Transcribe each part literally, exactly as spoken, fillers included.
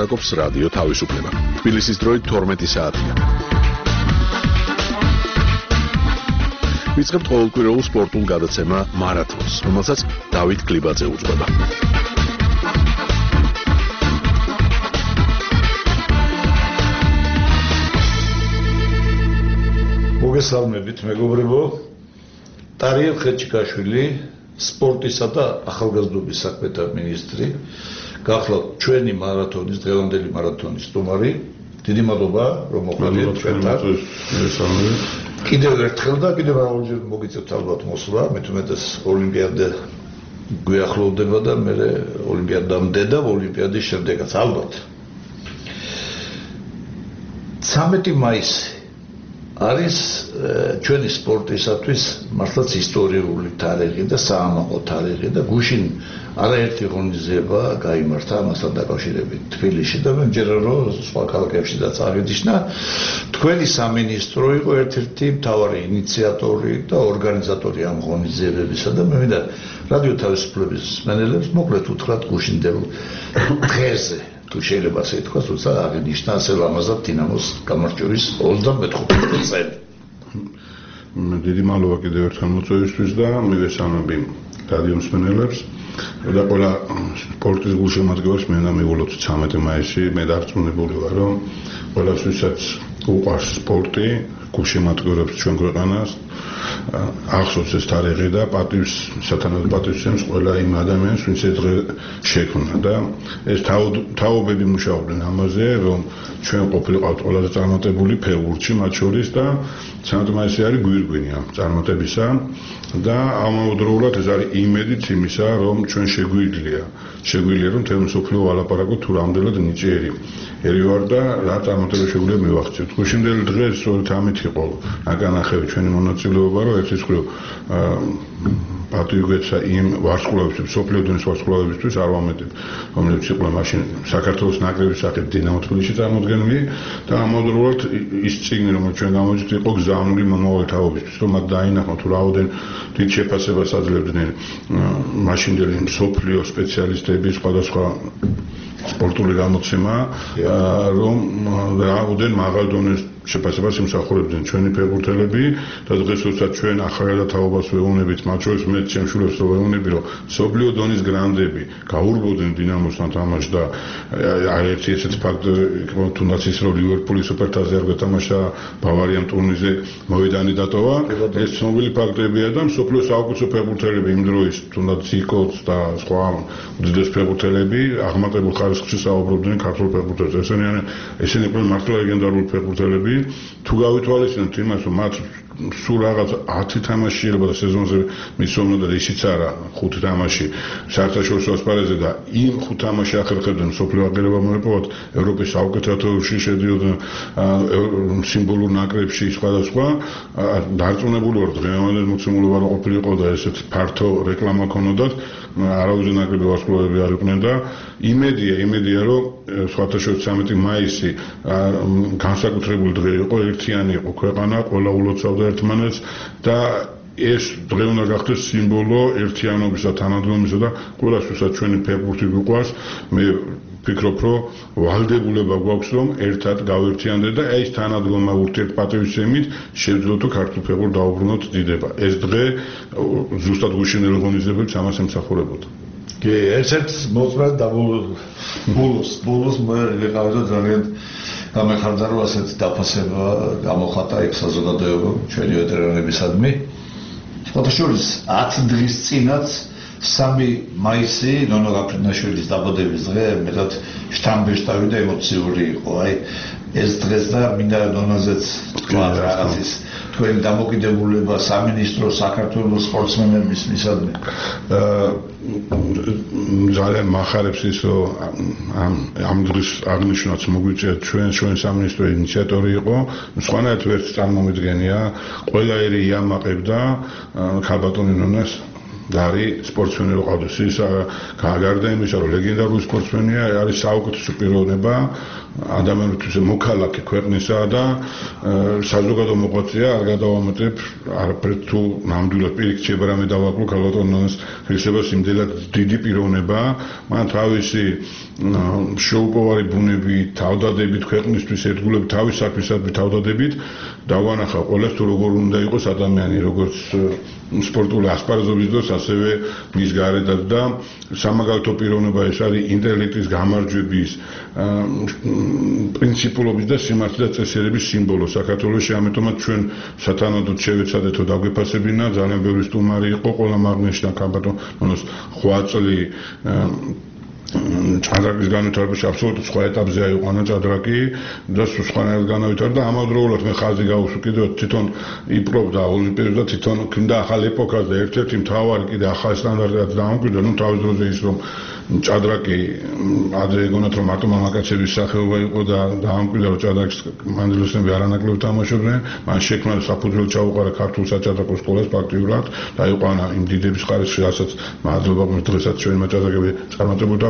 ლაპარაკობს რადიო თავისუფლება. თბილისის დროით თორმეტი საათია. ვიწყებთ ყოველკვირეულ სპორტულ გადაცემა მარათონს, რომელსაც დავით კლიბაძე უძღვება. მოგესალმებით, მეგობრებო. ტარიელ ხეჩიკაშვილი, სპორტისა და ახალგაზრდობის საქმეთა მინისტრი, გახლავთ ჩვენი მარათონის, დღევანდელი მარათონის სტუმარი. დიდი მადლობა, რომ მოხდით ჩვენთან. კიდევ ერთხელ და კიდევ რაღაცა მოგიწევთ ალბათ მოსვლა, მით უმეტეს ოლიმპიადა გვიახლოვდება და მე ოლიმპიადამდე და ოლიმპიადის შემდეგაც ალბათ. ცამეტი მაისი არის ჩვენი სპორტისათვის მართლაც ისტორიული თარიღი და საამაყო თარიღი და გუშინ არაერთი ღონისძიება გაიმართა ამასთან დაკავშირებით თბილისში და მე მჯერა რომ სხვა ქალაქებშიც აღინიშნა. თქვენი სამინისტრო იყო ერთ-ერთი მთავარი ინიციატორი და ორგანიზატორი ამ ღონისძიებებისა და მე მინდა რადიო თავისუფლების მსმენელებს მოკლედ უთხრათ გუშინდელ დღეზე. თუ შეიძლება ასე ითქვას, თუმცა აღინიშნა ასე ლამაზად დინამოს გამარჯვების ოცდამეხუთე წელი. დიდი მადლობა კიდევ ერთხელ მოწვევისთვის და მივესალმები რადიო მსმენელებს და ყველა სპორტის გულშემატკივრებს მე უნდა მივულოთ ცამეტი მაისი. მე დარწმუნებული ვარ, რომ ყველას ვისაც უყვარს სპორტი, გულშემატკივრებს ჩვენ ქვეყანას ახსოვს ეს თარიღი და პატივს სათანადო პატივს ემს ყველა იმ ადამიანს, ვინც ეს დღე შექმნა და ეს თაობები მუშაობდნენ ამაზე, რომ ჩვენ ყოფილიყავთ ყველაზე წარმატებული ფეხბურთში მათ შორის და ცამეტი მაისი არის გვირგვინი ამ წარმატებისა და ამავდროულად ეს არის იმედიც იმისა, რომ ჩვენ შეგვიძლია შეგვიძლია რომ თემ მსოფლიო ვალაპარაკოთ თუ რამდენად ნიჭიერი ერი ვარ და რა წარმატება შეგვიძლია მივახციოთ. გუშინდელი დღეს სწორედ ამით იყო აკანახები ჩვენი მონაწილეობა, რომ ერთის მხრივ პატივი გვეცა იმ ვარსკვლავებისთვის, მსოფლიო დონის ვარსკვლავებისთვის არ ვამეტებ, რომლებიც იყვნენ მაშინ საქართველოს ნაკრების სახით დინამო თბილისში წარმოდგენილი და ამავდროულად ის წიგნი, რომელიც ჩვენ გამოვიძით, იყო გზავნილი მომავალ თაობისთვის, რომ მათ დაინახონ თუ რაოდენ დიდ შეფასებას აძლევდნენ მაშინდელი მსოფლიო სპეციალისტები, სხვადასხვა სპორტული გამოცემა, რომ რაოდენ მაღალ დონეს შეფასებას იმსახურებდნენ ჩვენი ფეხბურთელები და დღეს როცა ჩვენ ახალ თაობას ვეუბნებით, მათ შორის მე ჩემშულებს რო ვეუბნები, რომ მსოფლიო დონის გრანდები გაურბოდნენ დინამოსთან თამაშს და არაერთი ესეთ ფაქტორი იყო, თუნდაც ის რომ ლივერპულის სუპერთასზე არ გათამაშა, ბავარიამ ტურნირზე მოვიდანი დატოვა. ეს ცნობილი ფაქტებია და მსოფლიოს საუკეთესო ფეხბურთელები იმ დროის, თუნდაც ზიკოც და სხვა უდიდეს ფეხბურთელები აღმატებულ ხარისხში საუბრობდნენ ქართულ ფეხბურთელებს. ესენი ესენი იყვნენ მართლა ლეგენდარული ფეხბურთელები. თუ გავითვალისწინებთ იმას, რომ მათ სულ რაღაც ათი თამაში შეიძლება და სეზონზე მისვლა და ისიც არა ხუთი თამაში საერთაშორისო ასპარეზზე და იმ ხუთ თამაში ახერხებდნენ მსოფლიო აღიარება მოეპოვათ, ევროპის საუკეთესოში შედიოდნენ სიმბოლურ ნაკრებში სხვადასხვა. დარწმუნებული ვარ, დღევანდელ მოცემულობა რო ყოფილიყო და ესეთ ფართო რეკლამა ქონოდათ, არავის ნაკრები ვარსკვლავები არ იყვნენ და იმედია, იმედია რომ საათაშორის ცამეტი მაისი განსაკუთრებული დღე იყო, ერთიანი იყო ქვეყანა, ყველა ულოცავდა ერთმანეთს და ეს დღე უნდა გახდეს სიმბოლო ერთიანობისა, თანადგომისა და ყველას ვისაც ჩვენი ფეხბურთი გვიყვარს, მე ვფიქრობ, რომ ვალდებულება გვაქვს, რომ ერთად გავერთიანდეთ და ეს თანადგომა ურთიერთპატივისცემით შევძლოთ, რომ ქართულ ფეხბურთს დაუბრუნოთ დიდება. ეს დღე ზუსტად გუშინდელი ღონისძიებებით ამას ემსახურებოდა. კი, ერთ-ერთ მოწმედ და ბოლოს, ბოლოს მე ვიყავდა ძალიან გამეხარდა, რომ ასეთ დაფასება გამოხატა ეგ საზოგადოება ჩვენი ვეტერანებისადმი. ფოტოშორის ათი დღის წინაც სამი მაისი ნონო გაფრინაშვილის დაბადების დღე მეტად შთამბეშტავი და ემოციური იყო. აი ეს დღეს და მინდა ნონოზეც თქვა რაღაცის თქვენი დამოკიდებულება სამინისტრო საქართველოს სპორტსმენების მისადმი. ძალიან მახარებს ის, რომ ამ ამ დღის აღნიშვნაც მოგვიწია ჩვენ ჩვენ სამინისტრო ინიციატორი იყო, სხვანაირად ვერც წარმომიდგენია, ყველა ერი იამაყებდა ქალბატონი ნონას და არის სპორტსმენი რო ყავდეს ის გარდა იმისა რომ ლეგენდარული სპორტსმენია არის საუკეთესო პიროვნება ადამიანისთვის მოქალაქე ქვეყნისა და საზოგადო მოღვაწეა არ გადავამატებ არაფერთ თუ ნამდვილად პირიქით შეიძლება რამე დავაკლო ქალბატონოს ღირსებას იმდენად დიდი პიროვნება მან თავისი შეუპოვარი ბუნებით თავდადებით ქვეყნისთვის ერთგულებით თავის საქმისადმი თავდადებით დავანახა ყველას თუ როგორ უნდა იყოს ადამიანი როგორც სპორტული ასპარეზობის დროს ასევე მის გარედაც და სამაგალითო პიროვნება ეს არის ინტელექტის გამარჯვების პრინციპულობის და სიმართლე და წესიერების სიმბოლო საქართველოში ამიტომაც ჩვენ სათანადოდ შევეცადეთ რომ დაგვეფასებინა ძალიან ბევრი სტუმარი იყო ყველა მაღნეში და ქალბატონოს ხვაწლი ჭადრაკის განვითარებაში აბსოლუტურად სხვა ეტაპზე აიყვანა ჭადრაკი და სხვანაირად განავითარდა ამავდროულად მე ხაზი გავუსვი კიდევ თვითონ იპყრობდა ოლიმპიადას და თვითონ ქნდა ახალ ეპოქას და ერთ-ერთი მთავარი კიდე ახალ სტანდარტად დაამკვიდრა ნუ თავის დროზე ის რომ ჭადრაკი ადრე ეგონათ რომ მარტო მამაკაცების სახეობა იყო და დაამკვიდრა რომ ჭადრაკის მანძილოსნები არანაკლებ თამაშობდნენ მან შექმნა საფუძველი ჩაუყარა ქართულ საჭადრაკო სკოლას ფაქტიურად დაიყვანა იმ დიდების ხარისხში რასაც მადლობა დღესაც ჩვენმა ჭადრაკები წარმატებულდა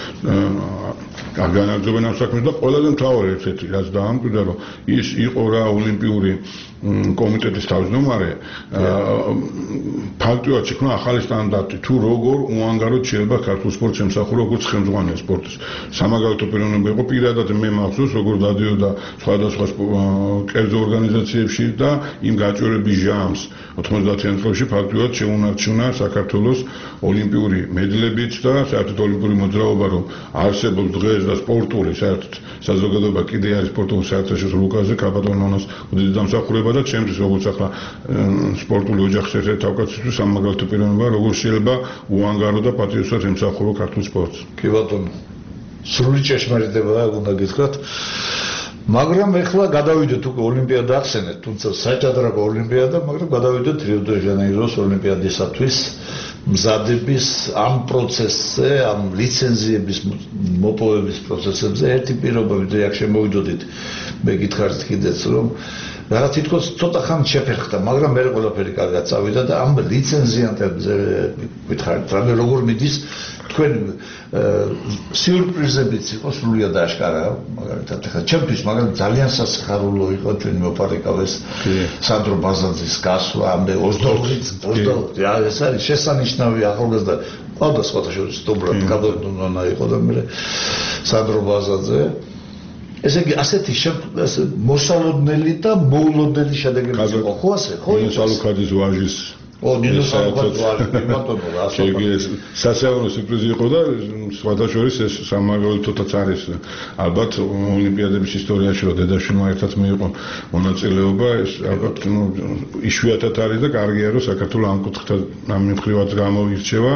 განაგრძობენ ამ საქმეს და ყველაზე მთავარი ერთ-ერთი რაც დაამკვიდრა რომ ის იყო რა ოლიმპიური კომიტეტის თავმჯდომარე ფაქტიურად შექმნა ახალი სტანდარტი თუ როგორ უანგაროდ შეიძლება ქართულ სპორტს ემსახურა როგორც ხელმძღვანელი სპორტის სამაგალითო პიროვნება იყო პირადად მე მახსოვს როგორ დადიოდა სხვადასხვა კერძო ორგანიზაციებში და იმ გაჭირვების ჟამს ოთხმოცდაათიან წლებში ფაქტიურად შეუნარჩუნა საქართველოს ოლიმპიური მედლებით და საერთოდ ოლიმპიური მოძრაობა რომ არსებობს დღეს და სპორტული საერთოდ საზოგადოება კიდე არის სპორტულ საერთაშორისო რუკაზე ქალბატონოს უდიდეს დამსახურება და ჩემთვის როგორც ახლა სპორტული ოჯახის ერთ-ერთი თავკაცისთვის სამაგალითო პიროვნება როგორ შეიძლება უანგარო და პატრიოტულად ემსახურო ქართულ სპორტს. კი ბატონო სრული ჭეშმარიტება უნდა გითხრათ მაგრამ ეხლა გადავიდეთ უკვე ოლიმპიადა ახსენეთ თუმცა საჭადრაკო ოლიმპიადა მაგრამ გადავიდეთ რიო-დე-ჟანეიროს ოლიმპიადისათვის მზადების ამ პროცესზე ამ ლიცენზიების მოპოვების პროცესებზე ერთი პირობებით აქ შემოვიდოდით მე გითხარით კიდეც რომ რა თითქოს ცოტა ხანი შეფერხდა მაგრამ მე ყველაფერი კარგად წავიდა და ამ ლიცენზიანტებზე გითხარით რამე როგორ მიდის თქვენ სიურპრიზებიც იყო სრულიად აშკარა მაგალითად ხა ჩემთვის მაგრამ ძალიან სასიხარულო იყო ჩვენი მოპარეკავეს სანდრო ბაზაძის გასვლა ამდე ოცდაორი ოცდაორი ეს არის შესანიშნავი ახალგაზრდა ყავდა სხვათა შორის სტუმრად კაბოდონა იყო და მე სანდრო ბაზაძე ესე იგი ასეთი მოსალოდნელი და მოულოდნელი შედეგები იყო ხო ასე ხო ის ალუქაძის ვაჟის ო ნინოს ალუქაძის ვაჟი ბატონო რა ასე სასეავრო სიურპრიზი იყო და სხვათა შორის ეს სამაგალითოთაც არის ალბათ ოლიმპიადების ისტორიაში რომ დედაშვილმა ერთად მიიღო მონაწილეობა ეს ალბათ ნუ იშვიათად არის და კარგია რომ საქართველოს ამ კუთხით ამ მიმხრივაც გამოირჩევა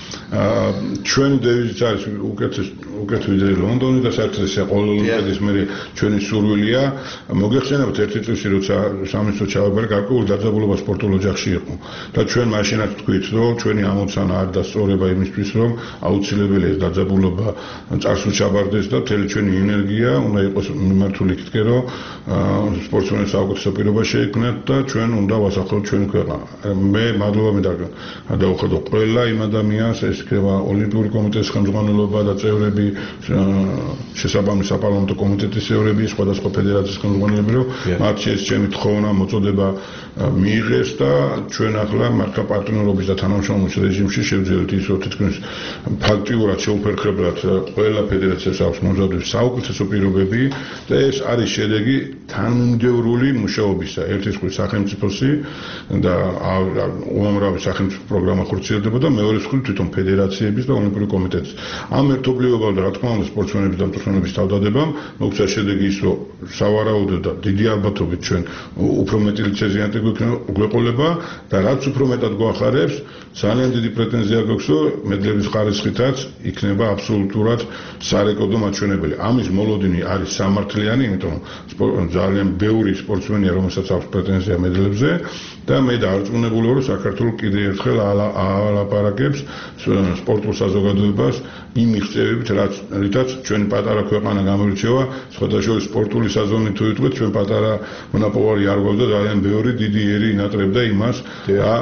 ჩვენი დევიზიც არის უკეთეს უკეთ ვიდრე ლონდონი და საერთოდ ეს ყოველ ოლიმპიადის მე ჩვენი სურვილია მოგეხსენებათ ერთი წუთი როცა სამეცნიერო ჩავაბარე გარკვეული დაძაბულობა სპორტულ ოჯახში იყო და ჩვენ მაშინაც თქვით რომ ჩვენი ამოცანა არ დასწორება იმისთვის რომ აუცილებელი ეს დაძაბულობა წარსულ ჩაბარდეს და მთელი ჩვენი ენერგია უნდა იყოს მიმართული იქითკენ რომ სპორტსმენებს საუკეთესო პირობა შეექმნათ და ჩვენ უნდა ვასახლოთ ჩვენი ქვეყანა მე მადლობა მე დავუხადო ყველა იმ ადამიანს ეს იქნება ოლიმპიური კომიტეტის ხელმძღვანელობა და წევრები შესაბამის საპარლამენტო კომიტეტის წევრები სხვადასხვა ფედერაციის ხელმძღვანელები რომ მათი ეს ჩემი თხოვნა მოწოდება მიიღეს და ჩვენ ახლა მართლა პარტნიორობის და თანამშრომლობის რეჟიმში შევძლებთ ის რომ თითქმის ფაქტიურად შეუფერხებლად ყველა ფედერაციას აქვს მომზადებული საუკეთესო პირობები და ეს არის შედეგი თანმიმდევრული მუშაობისა ერთის მხრივ სახელმწიფოსი და უამრავი სახელმწიფო პროგრამა ხორციელდება და მეორეს მხრივ თვითონ ფედერაციების და ოლიმპიური კომიტეტის ამ ერთობლიობამ და რა თქმა უნდა სპორტსმენების და მწვრთნელების თავდადებამ მოგცა შედეგი ის რომ სავარაუდოდ და დიდი ალბათობით ჩვენ უფრო მეტი ლიცენზიანტი გვეყოლება და რაც უფრო მეტად გვახარებს ძალიან დიდი პრეტენზია გვაქვს რომ მედლების ხარისხითაც იქნება აბსოლუტურად სარეკორდო მაჩვენებელი ამის მოლოდინი არის სამართლიანი იმიტომ რომ ძალიან ბევრი სპორტსმენია რომელსაც აქვს პრეტენზია მედლებზე და მე დარწმუნებული ვარ რომ საქართველოს კიდევ ერთხელ ალაპარაკებს სპორტულ საზოგადოებას იმ მიღწევებით რითაც ჩვენი პატარა ქვეყანა გამოირჩევა სხვათა შორის სპორტული საზონი თუ იტყვით ჩვენ პატარა მონაპოვარი არ გვაქვს და ძალიან ბევრი დიდი ერი ინატრებდა იმას და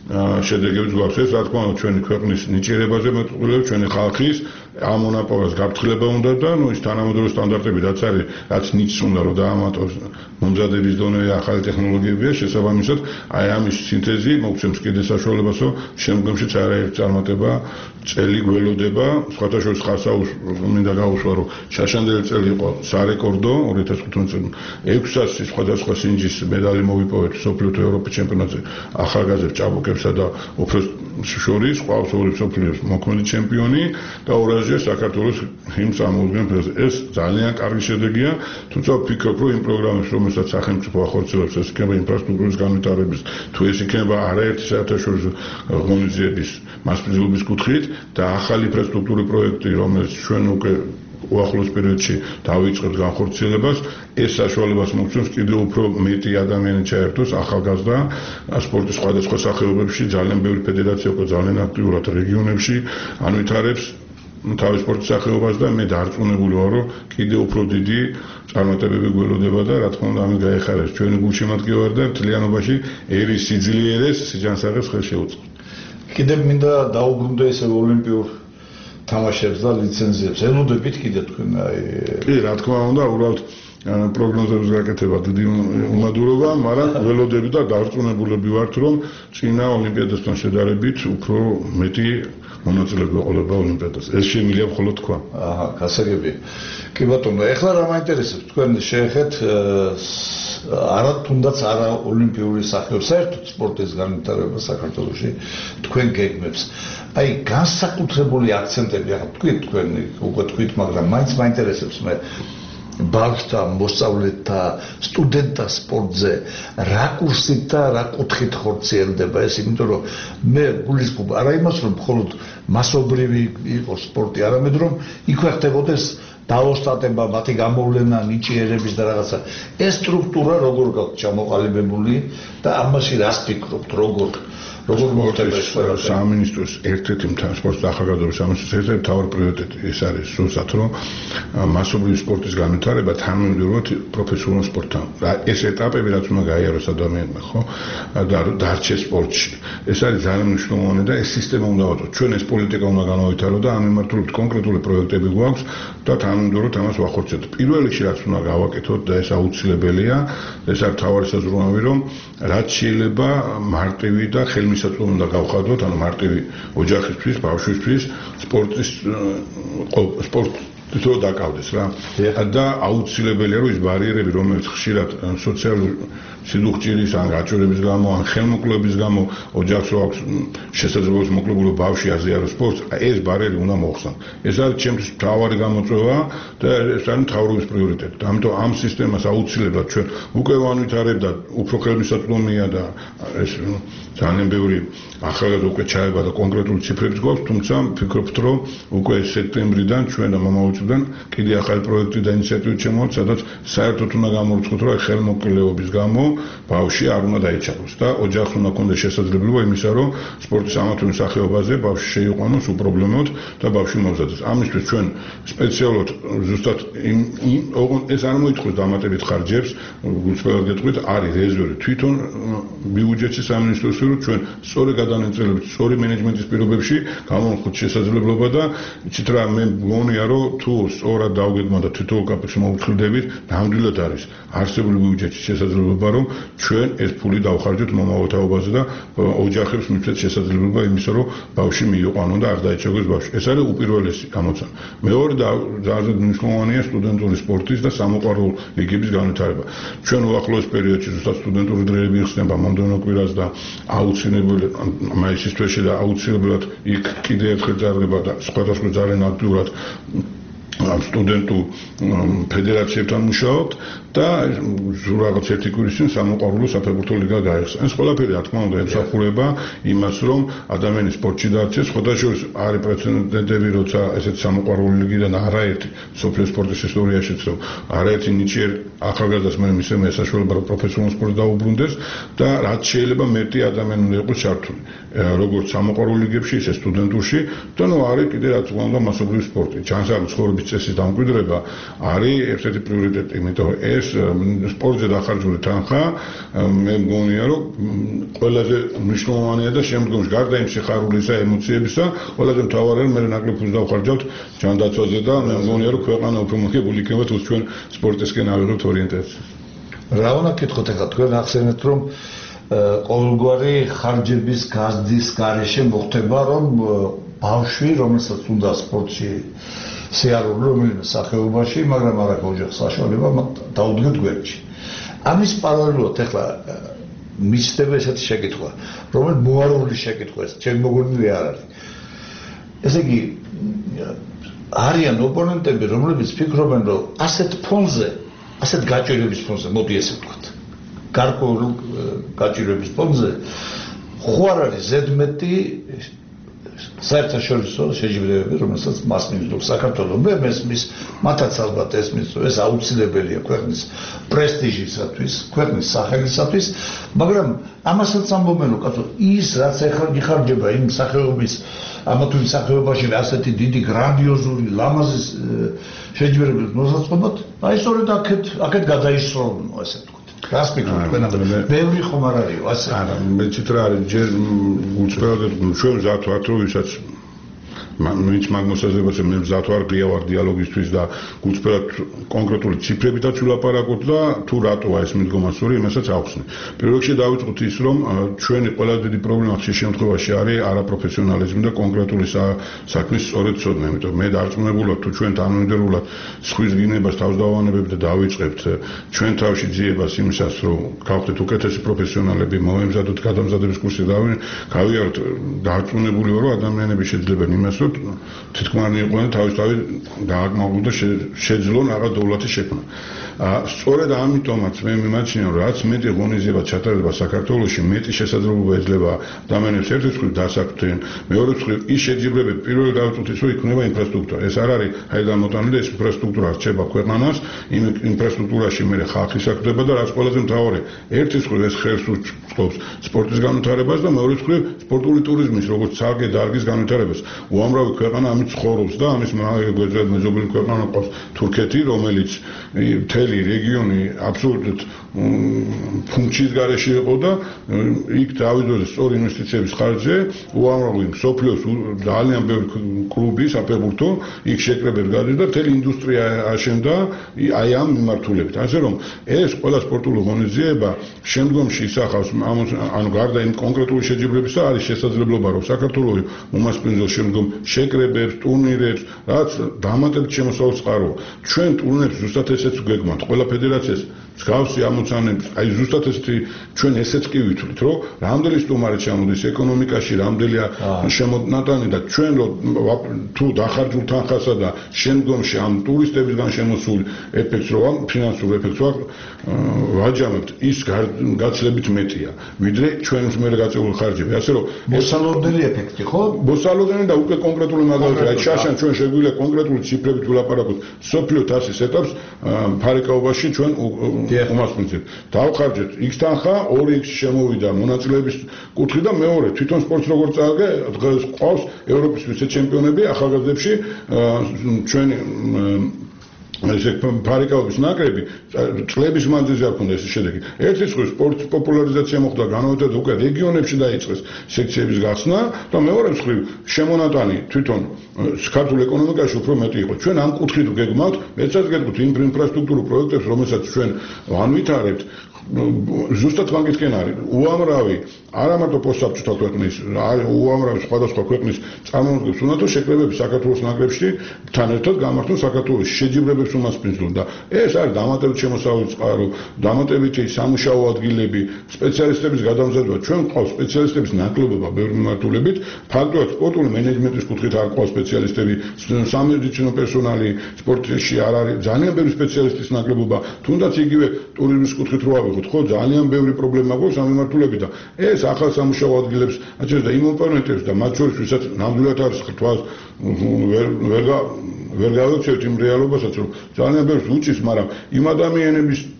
შედეგებს გვაქვს. ეს რა თქმა უნდა ჩვენი ქვეყნის ნიჭიერებაზე მეტყველებს, ჩვენი ხალხის ამ მონაპოვას გაფრთხილება უნდა და ნუ ის თანამედროვე სტანდარტები რაც არის, რაც ნიჭს უნდა რომ დაამატოს მომზადების დონე ახალი ტექნოლოგიებია, შესაბამისად აი ამის სინთეზი მოგცემს კიდე საშუალებას, რომ შემდგომშიც არაერთი წარმატება წელი გველოდება. სხვათა შორის ხარსაუს მინდა გავუსვა, რომ შაშანდელი წელი იყო სარეკორდო ორი ათას თხუთმეტ წელს ექვსასი სხვადასხვა სინჯის მედალი მოვიპოვეთ სოფლიო თუ ევროპის ჩემპიონატზე ახალგაზრდა ჭაბუკებსა და უფროს შორის ყავს ორი სოფლიოს მოქმედი ჩემპიონი და ორაზია საქართველოს ჰიმნს ამოუდგენ ფეხზე. ეს ძალიან კარგი შედეგია, თუმცა ვფიქრობ, რომ იმ პროგრამებს, რომელსაც სახელმწიფო ახორციელებს, ეს იქნება ინფრასტრუქტურის განვითარების, თუ ეს იქნება არაერთი საერთაშორისო ღონისძიების მასპინძლობის კუთხით და ახალი ინფრასტრუქტურის პროექტი, რომელიც ჩვენ უკვე უახლოს პერიოდში დავიწყებთ განხორციელებას, ეს საშუალებას მოგცემს კიდევ უფრო მეტი ადამიანი ჩაერთოს ახალგაზრდა სპორტის სხვადასხვა სახეობებში, ძალიან ბევრი ფედერაცია უკვე ძალიან აქტიურად რეგიონებში ანვითარებს თავის სპორტის სახეობას და მე დარწმუნებული ვარ, რომ კიდევ უფრო დიდი წარმატებები გველოდება და რა თქმა უნდა ამით გაეხარებს ჩვენი გულშემატკივარი და მთლიანობაში ერის სიძლიერეს, სიჯანსაღებს ხელს შეუწყოს. კიდევ მინდა დაუბრუნდე ესე ოლიმპიურ თამაშებს და ლიცენზიებს. ელოდებით კიდე თქვენ აი კი, რა თქმა უნდა, უბრალოდ პროგნოზების გაკეთება დიდი უმადურობა, მაგრამ ველოდები და დარწმუნებულები ვართ, რომ წინა ოლიმპიადასთან შედარებით უფრო მეტი მონაწილეობა ყოლება ოლიმპიადაზე. ეს შემიძლია მხოლოდ თქვა. აჰა, გასაგები. კი ბატონო, ეხლა რა მაინტერესებს თქვენ შეეხეთ არა თუნდაც არა ოლიმპიური სახეობის საერთოდ სპორტის განვითარება საქართველოში თქვენ გეგმებს. აი განსაკუთრებული აქცენტები ახლა თქვით თქვენ უკვე თქვით, მაგრამ მაინც მაინტერესებს მე ბავშვთა, მოსწავლეთა, სტუდენტთა სპორტზე რა კურსით და რა კუთხით ხორციელდება ეს, იმიტომ რომ მე გულისხმობ არა იმას, რომ მხოლოდ მასობრივი იყოს სპორტი, არამედ რომ იქვე ხდებოდეს დაოსტატება, მათი გამოვლენა, ნიჭიერების და რაღაცა. ეს სტრუქტურა როგორ გაქვთ ჩამოყალიბებული და ამაში რას ფიქრობთ, როგორ როგორ მოხდება ეს ყველა? სამინისტროს ერთ-ერთი სპორტის ახალგაზრდობის სამინისტროს ერთ-ერთი მთავარი პრიორიტეტი ეს არის სულსაც, რომ მასობრივი სპორტის განვითარება თანამედროვედ პროფესიონალურ სპორტთან. ეს ეტაპები რაც უნდა გაიაროს ადამიანმა, ხო? და დარჩეს სპორტში. ეს არის ძალიან მნიშვნელოვანი და ეს სისტემა უნდა ავადოთ. ჩვენ ეს პოლიტიკა უნდა განავითარო და ამ მიმართულებით კონკრეტული პროექტები გვაქვს და თანამედროვედ ამას ვახორციელებთ. პირველ რიგში რაც უნდა გავაკეთოთ და ეს აუცილებელია, ეს არის მთავარი საზრუნავი, რომ რაც შეიძლება მარტივი და ხელმისაწვდომი უნდა გავხადოთ, ანუ მარტივი ოჯახისთვის, ბავშვისთვის, სპორტის სპორტით რო დაკავდეს რა. და აუცილებელია, რომ ის ბარიერები, რომელიც ხშირად სოციალური სიდუხჭირის ან გაჭირების გამო, ან ხელმოკლეობის გამო ოჯახს რო აქვს შესაძლებლობის მოკლებულო ბავშვი აზიარო სპორტს, ეს ბარიერი უნდა მოხსნათ. ეს არის ჩემთვის მთავარი გამოწვევა და ეს არის მთავრობის პრიორიტეტი. ამიტომ ამ სისტემას აუცილებლად ჩვენ უკვე ვანვითარებთ და უფრო ხელმისაწვდომია და ეს ძალიან ბევრი ახალგაზრდა უკვე ჩაება და კონკრეტული ციფრებიც გვაქვს, თუმცა ვფიქრობთ, რომ უკვე სექტემბრიდან ჩვენ და მომავალ წლიდან კიდე ახალი პროექტი და ინიციატივები შემოვართ, სადაც საერთოდ უნდა გამორიცხოთ, რომ ხელმოკლეობის გამო ბავშვი არ უნდა დაიჭაროს და ოჯახს უნდა ქონდეს შესაძლებლობა იმისა, რომ სპორტის ამა თუ იმ სახეობაზე ბავშვი შეიყვანოს უპრობლემოდ და ბავშვი მომზადდეს. ამისთვის ჩვენ სპეციალურად ზუსტად ეს არ მოითხოვს დამატებით ხარჯებს, გულწრფელად გეტყვით, არის რეზერვი თვითონ ბიუჯეტში სამინისტროს, რომ ჩვენ სწორი გადანაწილებით, სწორი მენეჯმენტის პირობებში გამოვხოთ შესაძლებლობა და იცით რა, მე მგონია, რომ თუ სწორად დავგეგმა და თვითონ კაპიტალს მოვუხილდებით, ნამდვილად არის არსებული ბიუჯეტში შესაძლებლობა, რომ ჩვენ ეს ფული დავხარჯოთ მომავალ თაობაზე და ოჯახებს მივცეთ შესაძლებლობა იმისა, რომ ბავშვი მიიყვანონ და არ დაიჭეროს ბავშვი. ეს არის უპირველესი გამოცანა. მეორე და ძალიან მნიშვნელოვანია სტუდენტური სპორტის და სამოყვარულო ლიგების განვითარება. ჩვენ უახლოეს პერიოდში ზუსტად სტუდენტური დროები იხსნება მომდევნო კვირას და აუცილებელი მაისის თვეში და აუცილებლად იქ კიდე ერთხელ წარდება და სხვადასხვა ძალიან აქტიურად სტუდენტულ ფედერაციებთან მუშაობთ და რაღაც ერთი კვირის წინ სამოყვარულო საფეხბურთო ლიგა გაიხსნა. ეს ყველაფერი რა თქმა უნდა ემსახურება იმას, რომ ადამიანის სპორტში დაარჩეს. ხოდაშორის არის პრეცედენტები, როცა ესეთ სამოყვარულო ლიგიდან არაერთი სოფლიო სპორტის ისტორიაშიც რომ არაერთი ნიჭიერ ახალგაზრდას მე მისცემ საშუალება რომ პროფესიონალ სპორტს დაუბრუნდეს და რაც შეიძლება მეტი ადამიანი უნდა იყოს ჩართული. როგორც სამოყვარულო ლიგებში, ისე სტუდენტურში და ნუ არის კიდე რა თქმა უნდა მასობრივი სპორტი. ჩანსაღი ცხოვრების მუშაობის წესის დამკვიდრება არის ერთ-ერთი პრიორიტეტი, იმიტომ რომ ეს სპორტზე დახარჯული თანხა მე მგონია რომ ყველაზე მნიშვნელოვანია და შემდგომში გარდა იმ სიხარულისა, ემოციებისა, ყველაზე მთავარია მე ნაკლებ ფულს დავხარჯავთ ჯანდაცვაზე და მე მგონია რომ ქვეყანა უფრო მოგებული იქნება თუ ჩვენ სპორტისკენ ავიღებთ ორიენტაციას. რა უნდა გითხოთ ახლა თქვენ ახსენეთ რომ ყოველგვარი ხარჯების გაზრდის გარეშე მოხდება რომ ბავშვი რომელსაც უნდა სპორტში სიარული რომელიმე სახეობაში მაგრამ არ აქვს ოჯახის საშუალება დაუდგეთ გვერდში. ამის პარალელურად ახლა მისდება ესეთი შეკითხვა რომელიც მოარული შეკითხვა ეს ჩემი მოგონილი არ არის. ესე იგი არიან ოპონენტები რომლებიც ფიქრობენ რომ ასეთ ფონზე ასეთ გაჭირვების ფონზე მოდი ესე ვთქვათ გარკვეულ გაჭირვების ფონზე ხო არ არის ზედმეტი საერთაშორისო შეჯიბრებები რომელსაც მას მინდობს საქართველოს მე მესმის მათაც ალბათ ესმის ეს აუცილებელია ქვეყნის პრესტიჟისათვის ქვეყნის სახელისათვის მაგრამ ამასაც ამბობენ რომ კაცო ის რაც ეხლა გიხარჯება იმ სახეობის ამა თუ იმ სახეობაში ასეთი დიდი გრანდიოზული ლამაზი შეჯიბრებების მოსაწყობად აი სწორედ აქეთ აქეთ გადაისროლნო ესე ვთქვათ. რას ფიქრობთ თქვენ ამ ბევრი ხომ არ არისო ასე არა მე ცით რა არის ჯერ უცხოელად ჩვენ მზად ვართ რომ ვისაც მით მაგმოსაზრებას მე მზად ვარ გიავარ დიალოგისთვის და უცხოელად კონკრეტული ციფრებითაც ვილაპარაკოთ და თუ რატოა ეს მიდგომასური იმასაც ახსნი. პირველ რიგში დავიწყოთ ის რომ ჩვენი ყველა დიდი პრობლემა ხშირ შემთხვევაში არის არაპროფესიონალიზმი და კონკრეტული საქმის სწორედ ცოდნა, იმიტომ მე დარწმუნებულად თუ ჩვენ თანმიმდევრულად სხვის გინებას თავს დავანებებთ და დავიწყებთ ჩვენ თავში ძიებას იმისას რომ გავხდეთ უკეთესი პროფესიონალები მოემზადოთ გადამზადების კურსი გავიაროთ დარწმუნებული ვარ რომ ადამიანები შეძლებენ იმას თითქმის იყვნენ თავისთავად გააკმაყოფილონ და შეძლონ რაღაც დოვლათის შექმნა. სწორედ ამიტომაც მე მიმაჩნია რომ რაც მეტი ღონისძიება ჩატარდება საქართველოში მეტი შესაძლებლობა ეძლევა ადამიანებს ერთ მხრივ დასაქმდნენ მეორე მხრივ ის შეჯიბრებები პირველად დავიწყოთ ის რომ იქნება ინფრასტრუქტურა ეს არ არის ჰაიდან მოტანილი ეს ინფრასტრუქტურა რჩება ქვეყანას იმ ინფრასტრუქტურაში მე ხალხი საქმდება და რაც ყველაზე მთავარია ერთი მხრივ ეს ხერხს უწყობს სპორტის განვითარებას და მეორე მხრივ სპორტული ტურიზმის როგორც ცალკე დარგის განვითარებას უამრავი ქვეყანა ამით ცხოვრობს და ამის გვერდზე მეზობელი ქვეყანა ყავს თურქეთი რომელიც მთელი რეგიონი აბსოლუტურად ფუნქციის გარეშე იყო და იქ დავიწყოს სწორი ინვესტიციების ხარჯზე უამრავი მსოფლიოს ძალიან ბევრი კლუბი საფეხბურთო იქ შეკრებებს გადის და მთელი ინდუსტრია აშენდა აი ამ მიმართულებით ასე რომ ეს ყველა სპორტული ღონისძიება შემდგომში ისახავს ანუ გარდა იმ კონკრეტული შეჯიბრებისა არის შესაძლებლობა რომ საქართველოს უმასპინძელ შემდგომ შეკრებებს ტურნირებს რაც დამატებით შემოსავალს წყაროა ჩვენ ტურნირებს ზუსტად ესეც გვეგმართ ყველა ფედერაციას მსგავსი ამოცანებს აი ზუსტად ესეთი ჩვენ ესეც კი ვითვლით რომ რამდენი სტუმარი ჩამოდის ეკონომიკაში რამდენია შემონატანი და ჩვენ თუ დახარჯულ თანხასა და შემდგომში ამ ტურისტებისგან შემოსულ ეფექტს რო ამ ფინანსურ ეფექტს ვაჯამებთ ის გაცლებით მეტია ვიდრე ჩვენს მიერ გაწეული ხარჯები ასე რომ მოსალოდნელი ეფექტი ხო მოსალოდნელი და უკვე კონკრეტული მაგალითი აი შაშან ჩვენ შეგვიძლია კონკრეტული ციფრებით ვილაპარაკოთ სოფლიო თასის ეტაპს ფარიკაობაში ჩვენ უმასპინძლებთ დავხარჯეთ X თანხა ორი X შემოვიდა მონაწილეების კუთხით და მეორე თვითონ სპორტს როგორ წააგე დღეს ყავს ევროპის ვიცე-ჩემპიონები ახალგაზრდებში ჩვენი ესე ფარიკაობის ნაკრები წლების მანძილზე არ ქონდა ეს შედეგი. ერთი მხრივ სპორტის პოპულარიზაცია მოხდა განავითარა უკვე რეგიონებში დაიწყეს სექციების გახსნა და მეორე მხრივ შემონატანი თვითონ საქართველოს ეკონომიკაში უფრო მეტი იყო. ჩვენ ამ კუთხით ვგეგმავთ, მეცაც გეტყვით ინფრასტრუქტურულ პროექტებს, რომელსაც ჩვენ ვანვითარებთ ზუსტად მაგისკენ არის უამრავი არა მარტო პოსტსაბჭოთა ქვეყნის არის უამრავი სხვადასხვა ქვეყნის წარმომადგენლებს უნდა თუ შეკრებები საქართველოს ნაკრებში თან ერთად გამართონ საქართველოს შეჯიბრებებს უმასპინძლონ და ეს არის დამატებით შემოსავლის წყარო დამატებითი სამუშაო ადგილები სპეციალისტების გადამზადება ჩვენ ყავს სპეციალისტების ნაკლებობა ბევრი მიმართულებით ფაქტობრივად სპორტული მენეჯმენტის კუთხით არ ყავს სპეციალისტები სამედიცინო პერსონალი სპორტში არ არის ძალიან ბევრი სპეციალისტის ნაკლებობა თუნდაც იგივე ტურიზმის კუთხით რო ავიღოთ ხო ძალიან ბევრი პრობლემა გვაქვს ამ მიმართულებით და ეს ახალ სამუშაო ადგილებს აჩვენებს და იმ ოპონენტებს და მათ შორის ვისაც ნამდვილად არის ხთვას ვერ ვერ ვერ გავეცევთ იმ რეალობასაც რომ ძალიან ბევრს უჭირს მაგრამ იმ ადამიანების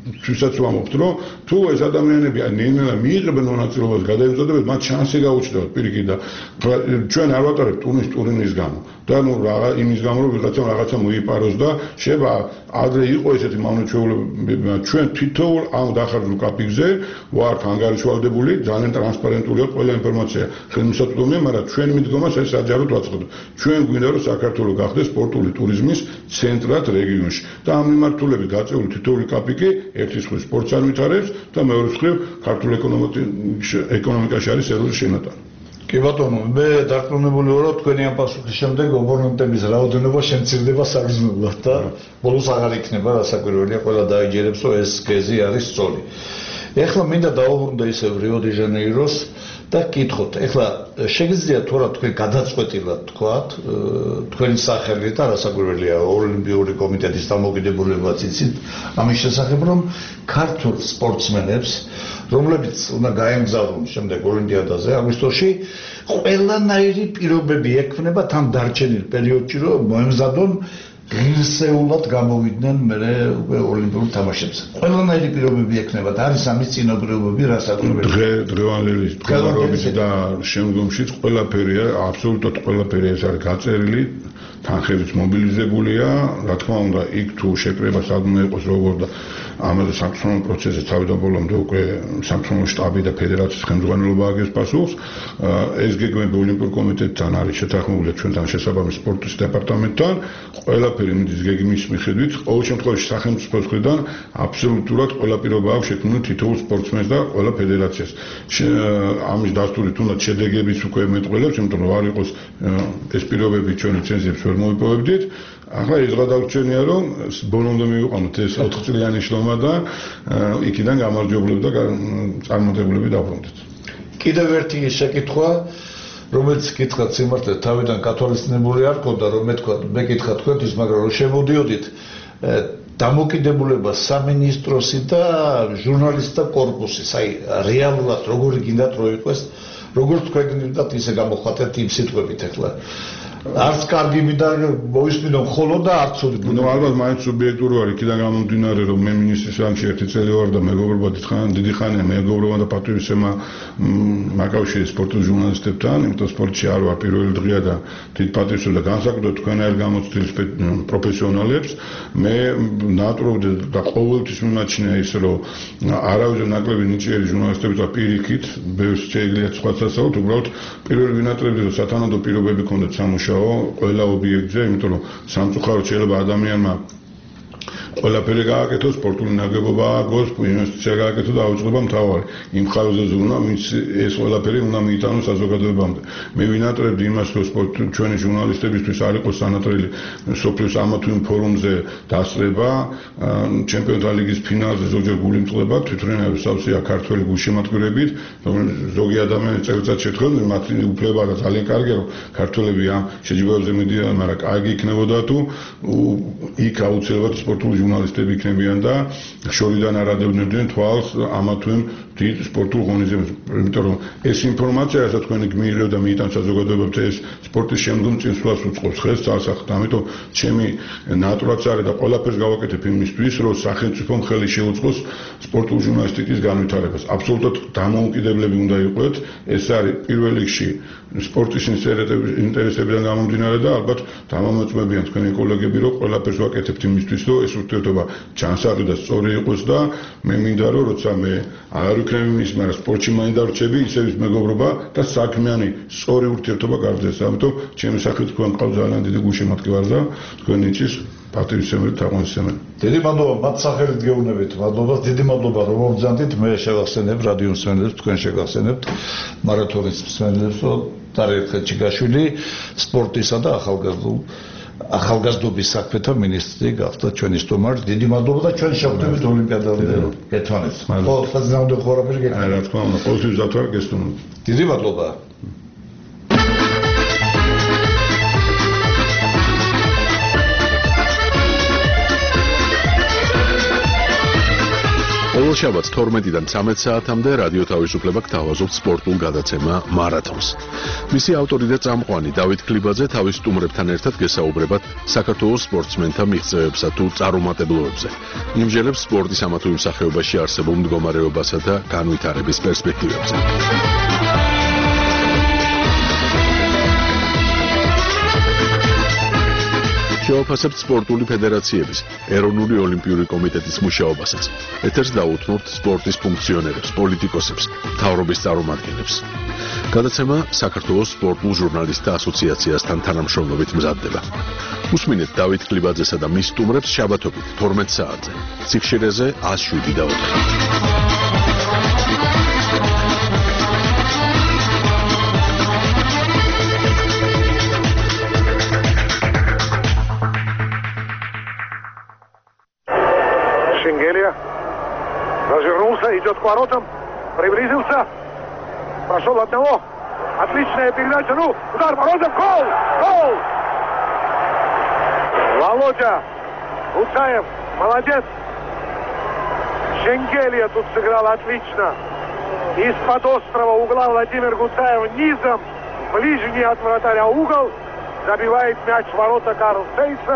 თვისაც ვამბობთ, რომ თუ ეს ადამიანები ნელ-ნელა მიიღებენ მონაწილეობას, გადაემზადებიან, მათ შანსი გაუჩნდებათ პირიქით და ჩვენ არ ვატარებთ ტურნის ტურინის გამო. და ნუ რაღა იმის გამო რომ ვიღაცამ რაღაცა მოიპაროს და შეება ადრე იყო ესეთი მავნეჩვეულება ჩვენ თითოეულ ამ დახარჯულ კაპიკზე ვართ ანგარიშვალდებული ძალიან ტრანსპარენტულია ყველა ინფორმაცია ხელმისაწვდომია მაგრამ ჩვენ მიდგომას ეს საჯაროდ ვაცხადოთ ჩვენ გვინდა რომ საქართველო გახდეს სპორტული ტურიზმის ცენტრად რეგიონში და ამ მიმართულებით გაწეული თითოეული კაპიკი ერთის მხრივ სპორტს არვითარებს და მეორე მხრივ ქართულ ეკონომიკაში არის სერიოზული შენატანი. კი ბატონო, მე დარწმუნებული ვარ, რომ თქვენი ამ პასუხის შემდეგ ოპონენტების რაოდენობა შემცირდება საგრძნობლად და ბოლოს აღარ იქნება რასაკვირველია, ყველა დაიჯერებს, რომ ეს გეზი არის სწორი. ეხლა მინდა დავუბრუნდე ისევ რიო-დე-ჟანეიროს და გკითხოთ, ეხლა შეგიძლიათ თუ არა თქვენ გადაწყვეტილად თქვათ, თქვენი სახელი და რასაკვირველია ოლიმპიური კომიტეტის დამოუკიდებულებაც იცით, ამის შესახებ, რომ ქართულ სპორტსმენებს რომლებიც უნდა გაემგზავრონ შემდეგ ოლიმპიადაზე აგვისტოში ყველანაირი პირობები ექმნებათ ამ დარჩენილ პერიოდში რომ მოემზადონ ღირსეულად გამოვიდნენ მერე უკვე ოლიმპიურ თამაშებზე. ყველანაირი პირობები ექნებათ. არის ამის წინაპირობები, რასაკვირველია. დღე დღევანდელი მდგომარეობით და შემდგომშიც ყველაფერია, აბსოლუტურად ყველაფერი ეს არის გაწერილი, თანხებიც მობილიზებულია, რა თქმა უნდა, იქ თუ შეკრება სადმე იყოს როგორ და ამაზე სამწუხარო პროცესზე თავიდან ბოლომდე უკვე სამწუხარო შტაბი და ფედერაციის ხელმძღვანელობა აგებს პასუხს. ეს გეგმები ოლიმპიურ კომიტეტთან არის შეთანხმებული ჩვენთან შესაბამის სპორტის დეპარტამენტთან. ყველაფერი მიდის გეგმის მიხედვით, ყოველ შემთხვევაში სახელმწიფოს მხრიდან აბსოლუტურად ყველა პირობა აქვს შექმნილი თითოეულ სპორტსმენს და ყველა ფედერაციას. ამის დასტურით თუნდაც შედეგებიც უკვე მეტყველებს, იმიტომ რომ არ იყოს ეს პირობები ჩვენ ლიცენზიებს ვერ მოიპოვებდით. ახლა ის გადავრჩენია რომ ბოლომდე მივიყვანოთ ეს ოთხწლიანი შრომა და იქიდან გამარჯვებლები და წარმატებულები დავბრუნდეთ. კიდევ ერთი შეკითხვა რომელიც კითხავთ სიმართლე თავიდან კათოლიციზმური არ ქონდა რომ მეთქვა მე კითხა თქვენთვის მაგრამ რომ შემოდიოდით დამოკიდებულება სამინისტროსი და ჟურნალისტთა კორპუსის აი რეალურად როგორი გინდათ რომ იყოს როგორც თქვენ გინდათ ისე გამოხატეთ იმ სიტყვებით ახლა არც კარგი მინდა მოისმინო ხოლო და არც უდი. ნუ ალბათ მაინც სუბიექტური არის, იქიდან გამომდინარე რომ მე მინისტრის რანგში ერთი წელი ვარ და მეგობრობა დიდხანი დიდი ხანია მეგობრობა და პატივისცემა მაკავშირის სპორტულ ჟურნალისტებთან, იმიტომ სპორტში არ ვარ პირველი დღეა და დიდ პატივისცემა და განსაკუთრებით თქვენ არ გამოცდილ პროფესიონალებს მე ნატურობდი და ყოველთვის მიმაჩნია ის რომ არავის ნაკლები ნიჭიერი ჟურნალისტები და პირიქით ბევრს შეიძლება სხვაც ასაუბროთ, უბრალოდ პირველი ვინატრებდი რომ სათანადო პირობები ქონდათ სამუშაო ყველა ობიექტზე, იმიტომ რომ სამწუხაროდ შეიძლება ადამიანმა ყველაფერი გააკეთოს, სპორტული ნაგებობა ააგოს, ინვესტიცია გააკეთოს და აუწყდება მთავარი. იმ ხარჯზე ზრუნვა, ვინც ეს ყველაფერი უნდა მიიტანოს საზოგადოებამდე. მე ვინატრებდი იმას, რომ სპორტ ჩვენი ჟურნალისტებისთვის არ იყოს სანატრელი სოფლის ამა თუ იმ ფორუმზე დასწრება, ჩემპიონთა ლიგის ფინალზე ზოგჯერ გული მწყდება, თვითრენერების სავსეა ქართველი გულშემატკივრებით, ზოგი ადამიანი წელიწად შეთხოვნდნენ, მათი უფლება და ძალიან კარგია, რომ ქართველები ამ შეჯიბრებებზე მიდიან, მაგრამ კარგი იქნებოდა თუ იქ აუცილებლად სპორტული ჟურნალისტები იქნებიან და შორიდან არ ადევნებდნენ თვალს ამა თუ იმ დიდ სპორტულ ღონისძიებებს, იმიტომ რომ ეს ინფორმაცია, რასაც თქვენი მიიღებთ და მიიტანთ საზოგადოებამდე, ეს სპორტის შემდგომ წინსვლას უწყობს ხელს ძალსახად. ამიტომ ჩემი ნატურაც არის და ყველაფერს გავაკეთებ იმისთვის, რომ სახელმწიფომ ხელი შეუწყოს სპორტული ჟურნალისტიკის განვითარებას. აბსოლუტურად დამოუკიდებლები უნდა იყვეთ, ეს არის პირველ რიგში სპორტის ინტერესებიდან გამომდინარე და ალბათ დამამოწმებიან თქვენი კოლეგები, რომ ყველაფერს ვაკეთებთ იმისთვის, რომ ეს ურთიერთობა ჯანსაღი და სწორი იყოს და მე მინდა რომ როცა მე არ ვიქნები მის, მაგრამ სპორტში მაინც დავრჩები, ისევ ის მეგობრობა და საქმიანი სწორი ურთიერთობა გავხდეს. ამიტომ ჩემი სახით თქვენ მყავს ძალიან დიდი გულშემატკივარი და თქვენ იცის პატივისცემელი თაყვანისცემელი. დიდი მადლობა მათ სახელით გეუბნებით. მადლობა, დიდი მადლობა რომ მოგზავნით. მე შევახსენებ რადიო მსმენელებს, თქვენ შეგახსენებთ მარათონის მსმენელებს, რომ დარიელ ხეჩიკაშვილი სპორტისა და ახალგაზრდულ ახალგაზრდობის საქმეთა მინისტრი გახდა ჩვენი სტუმარი. დიდი მადლობა და ჩვენ შევხვდებით ოლიმპიადაზე. გეთვალეთ. ხო, ხაზნაუდე ხორაფერი გეკეთეთ. აი რა თქმა უნდა, ყოველთვის დავთვალე გესტუმროთ. დიდი მადლობა. ყოველ შაბათს თორმეტიდან ცამეტ საათამდე რადიო თავისუფლება გთავაზობთ სპორტულ გადაცემა მარათონს. მისი ავტორი და წამყვანი დავით ქლიბაძე თავის სტუმრებთან ერთად გესაუბრებათ საქართველოს სპორტსმენთა მიღწევებსა თუ წარუმატებლობებზე. იმჟელებს სპორტის ამა თუ იმ სახეობაში არსებულ მდგომარეობასა და განვითარების პერსპექტივებზე. შევაფასებთ სპორტული ფედერაციების, ეროვნული ოლიმპიური კომიტეტის მუშაობასაც. ეთერს დაუთმობთ სპორტის ფუნქციონერებს, პოლიტიკოსებს, მთავრობის წარმომადგენლებს. გადაცემა საქართველოს სპორტულ ჟურნალისტთა ასოციაციასთან თანამშრომლობით მზადდება. უსმინეთ დავით ქლიბაძესა და მის სტუმრებს შაბათობით თორმეტ საათზე. ციხშირეზე ას შვიდი და ოთხი. Развернулся, идет к воротам, приблизился, прошел одного, отличная передача, ну, удар воротам, гол, гол! Володя Гуцаев, молодец, Шенгелия тут сыграл отлично, из-под острого угла Владимир Гуцаев низом, ближний от вратаря угол, забивает мяч в ворота Карл Сейса.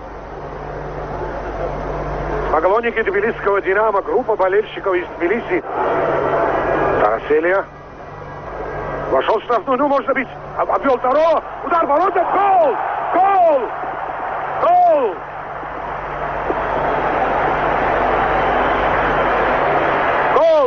Поклонники тбилисского «Динамо», группа болельщиков из Тбилиси. Тараселия. Вошел в штрафную, ну, можно бить. Обвел Таро. Удар ворота. Гол! Гол! Гол! Гол!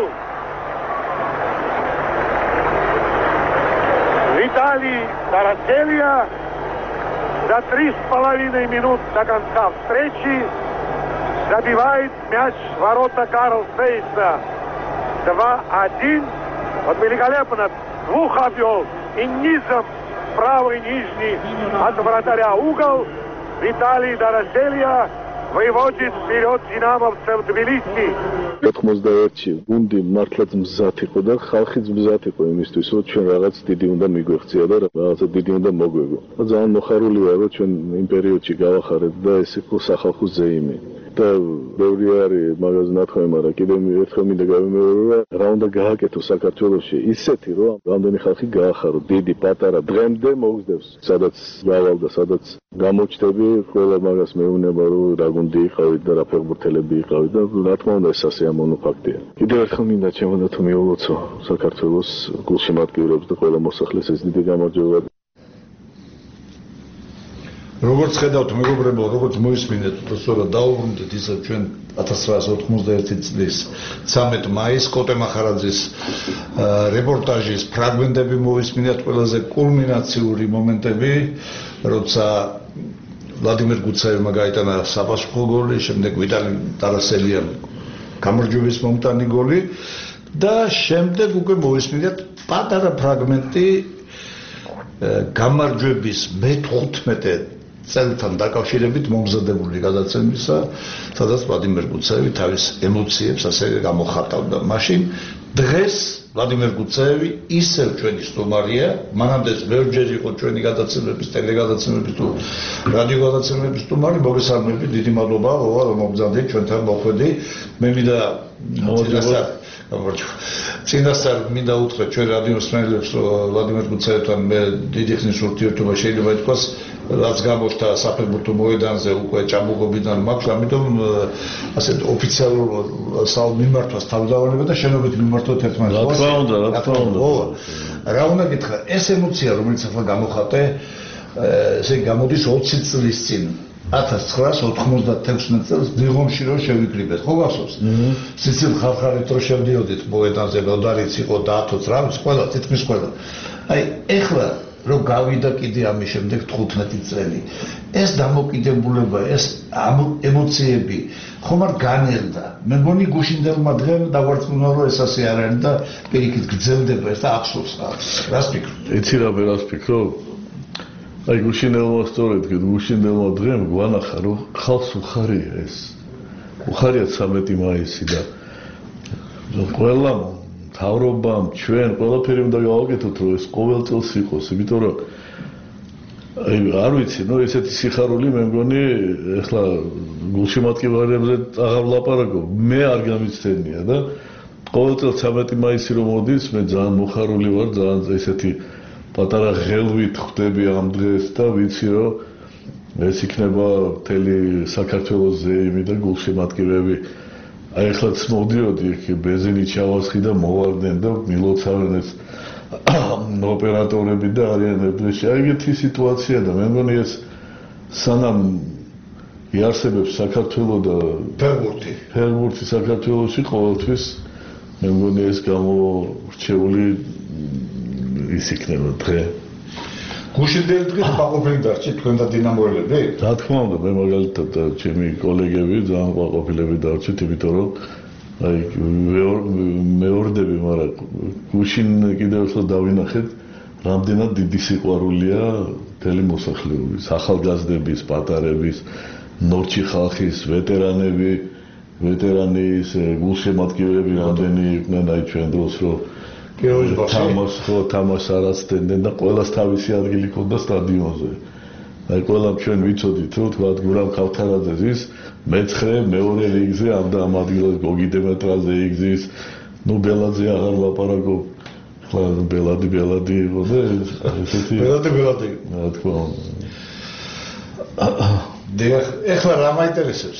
Виталий Тараселия за три с половиной минут до конца встречи забивает мяч в ворота Карл Сейса. два один. Вот великолепно. Двух обвел. И низом правый нижний от вратаря угол. Виталий Тараселия выводит вперед динамовцев Тбилиси. ოთხმოცდაერთში გუნდი მართლაც მზად იყო და ხალხიც მზად იყო იმისთვის, რომ ჩვენ რაღაც დიდი უნდა მიგვეღწია და რაღაცა დიდი უნდა მოგვეგო. ძალიან მოხარულია, რომ ჩვენ იმ პერიოდში გავახარეთ და ეს იყო სახალხო ზეიმი. და ბევრი არის მაგაზე ნათქვამი, მაგრამ კიდევ ერთხელ მინდა გავიმეორო, რა უნდა გააკეთო საქართველოში ისეთი, რომ რამდენი ხალხი გაახარო, დიდი, პატარა, დღემდე მოგზდევს, სადაც გავალ და სადაც გამოჩნდები, ყველა მაგას მეუბნება, რომ რა გუნდი იყავით და რა ფეხბურთელები იყავით და რა თქმა უნდა ეს სასიამოვნო ფაქტია. კიდევ ერთხელ მინდა ჩემოდა თუ მიულოცო საქართველოს გულშემატკივრებს და ყველა მოსახლეს ეს დიდი გამარჯვება. როგორც ხედავთ მეგობრებო, როგორც მოისმინეთ, უბრალოდ დაუბრუნდით ისე ჩვენ ათას ცხრაასი ოცდაერთი წლის ცამეტ მაისს კოტე მახარაძის რეპორტაჟის ფრაგმენტები მოისმინეთ, ყველაზე კულმინაციური მომენტები, როცა ვლადიმერ გუცაევმა გაიტანა საპასუხო გოლი, შემდეგ ვიტალი ტარასელიამ გამარჯვების მომტანი გოლი და შემდეგ უკვე მოისმინეთ პატარა ფრაგმენტი გამარჯვების მეთერთმეტე წელთან დაკავშირებით მომზადებული გადაცემისა, სადაც ვლადიმერ გუცაევი თავის ემოციებს ასე გამოხატავდა. მაშინ დღეს ვლადიმერ გუცაევი ისევ ჩვენი სტუმარია, მანამდეც ბევრჯერ იყო ჩვენი გადაცემების, ტელეგადაცემების თუ რადიო გადაცემების სტუმარი. მოგესალმებით, დიდი მადლობა, რომ მომზადეთ ჩვენთან მოხვედი. მე მინდა წინასწარ მინდა უთხრა ჩვენ რადიო მსმენელებს, რომ ვლადიმერ გუცაევთან მე დიდი ხნის ურთიერთობა შეიძლება ითქვას, რაც გამოჩნდა საფეხბურთო მოედანზე უკვე ჭაბუკობიდან მაქვს, ამიტომ ასეთ ოფიციალურ მიმართვას თავდავალება და შენობით მიმართოთ ერთმანეთს. რა თქმა უნდა, რა თქმა უნდა. რა უნდა გითხრა, ეს ემოცია, რომელიც ახლა გამოხატე, ესე გამოდის ოცი წლის წინ. ათას ცხრაასი ოცდაათი წელს დიღომში რომ შევიკრიბეთ, ხო გახსოვს? სიცილ ხარხარით რომ შევდიოდით მოედანზე, ლოდარიც იყო დაათოც რა ვიცი, ყველა თითქმის ყველა. აი, ეხლა რომ გავიდა კიდე ამის შემდეგ თხუთმეტი წელი. ეს დამოკიდებულება, ეს ემოციები ხომ არ განელდა. მე მგონი გუშინდელმა დღემ დავარწმუნა, რომ ეს ასე არ არის და პირიქით გრძელდება ეს და ახსოვს ხალხს. რას ფიქრობ? იცი რა ვერას ფიქრობ? აი გუშინდელმა სწორედ გუშინდელმა დღემ გვანახა, რომ ხალხს უხარია ეს. უხარია ცამეტი მაისი და ყველა მთავრობამ, ჩვენ ყველაფერი უნდა გავაკეთოთ, რომ ეს ყოველ წელს იყოს, იმიტომ რომ აი არ ვიცი, ნუ ესეთი სიხარული მე მგონი ეხლა გულშემატკივრებზე აღარ ვლაპარაკობ, მე არ გამიცდენია და ყოველწელს ცამეტი მაისი რომ მოდის, მე ძალიან მოხარული ვარ, ძალიან ესეთი პატარა ღელვით ხვდები ამ დღეს და ვიცი რომ ეს იქნება მთელი საქართველოს ზეიმი და გულშემატკივრები. აი ეხლაც მოვდიოდი იქ ბენზინით ჩავასხი და მოვარდნენ და მილოცავენ ეს ოპერატორები და არიან დღეში. აი ეგეთი სიტუაცია და მე მგონი ეს სანამ იარსებებს საქართველოს და ფეხბურთი ფეხბურთი საქართველოში ყოველთვის მე მგონი ეს გამორჩეული ის იქნება დღე. გუშინდელი დღეს გაყოფილი დარჩი თქვენ და დინამოელები? რა თქმა უნდა, მე მაგალითად ჩემი კოლეგები ძალიან გაყოფილები დარჩით, იმიტომ რომ აი მეორდები, მაგრამ გუშინ კიდევ ახლა დავინახეთ, რამდენად დიდი სიყვარულია მთელი მოსახლეობის, ახალგაზრდების, პატარების, ნორჩი ხალხის, ვეტერანები, ვეტერანის გულშემატკივრები რამდენი იყვნენ აი ჩვენ დროს რომ თამაშს ხო თამაშს არაცდენდნენ და ყველას თავისი ადგილი ჰქონდა სტადიონზე. აი ყველამ ჩვენ ვიცოდით რომ თქვა გურამ ქავთარაძე ზის მეცხრე მეორე რიგზე ამ და ამ ადგილას გოგი დემეტრაძე იგზის, ნუ ბელაძე აღარ ლაპარაკობ. ხო ბელადი ბელადი იყო და ესეთი ბელადი ბელადი რა თქმა უნდა. დიახ, ეხლა რა მაინტერესებს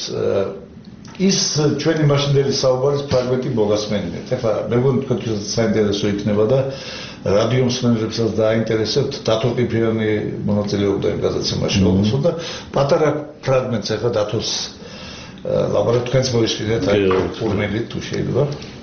ის ჩვენი მაშინდელი საუბარის ფრაგმენტი მოგასმენინეთ. ეხლა მე მგონი თქვენთვის საინტერესო იქნება და რადიო მსმენელებსაც დააინტერესებთ დათო ყიფიანი მონაწილეობდა იმ გადაცემაში ოფისო და პატარა ფრაგმენტს ეხლა დათოს ლაბორატორიას თქვენს მოისმინეთ აი ფორმებით თუ შეიძლება.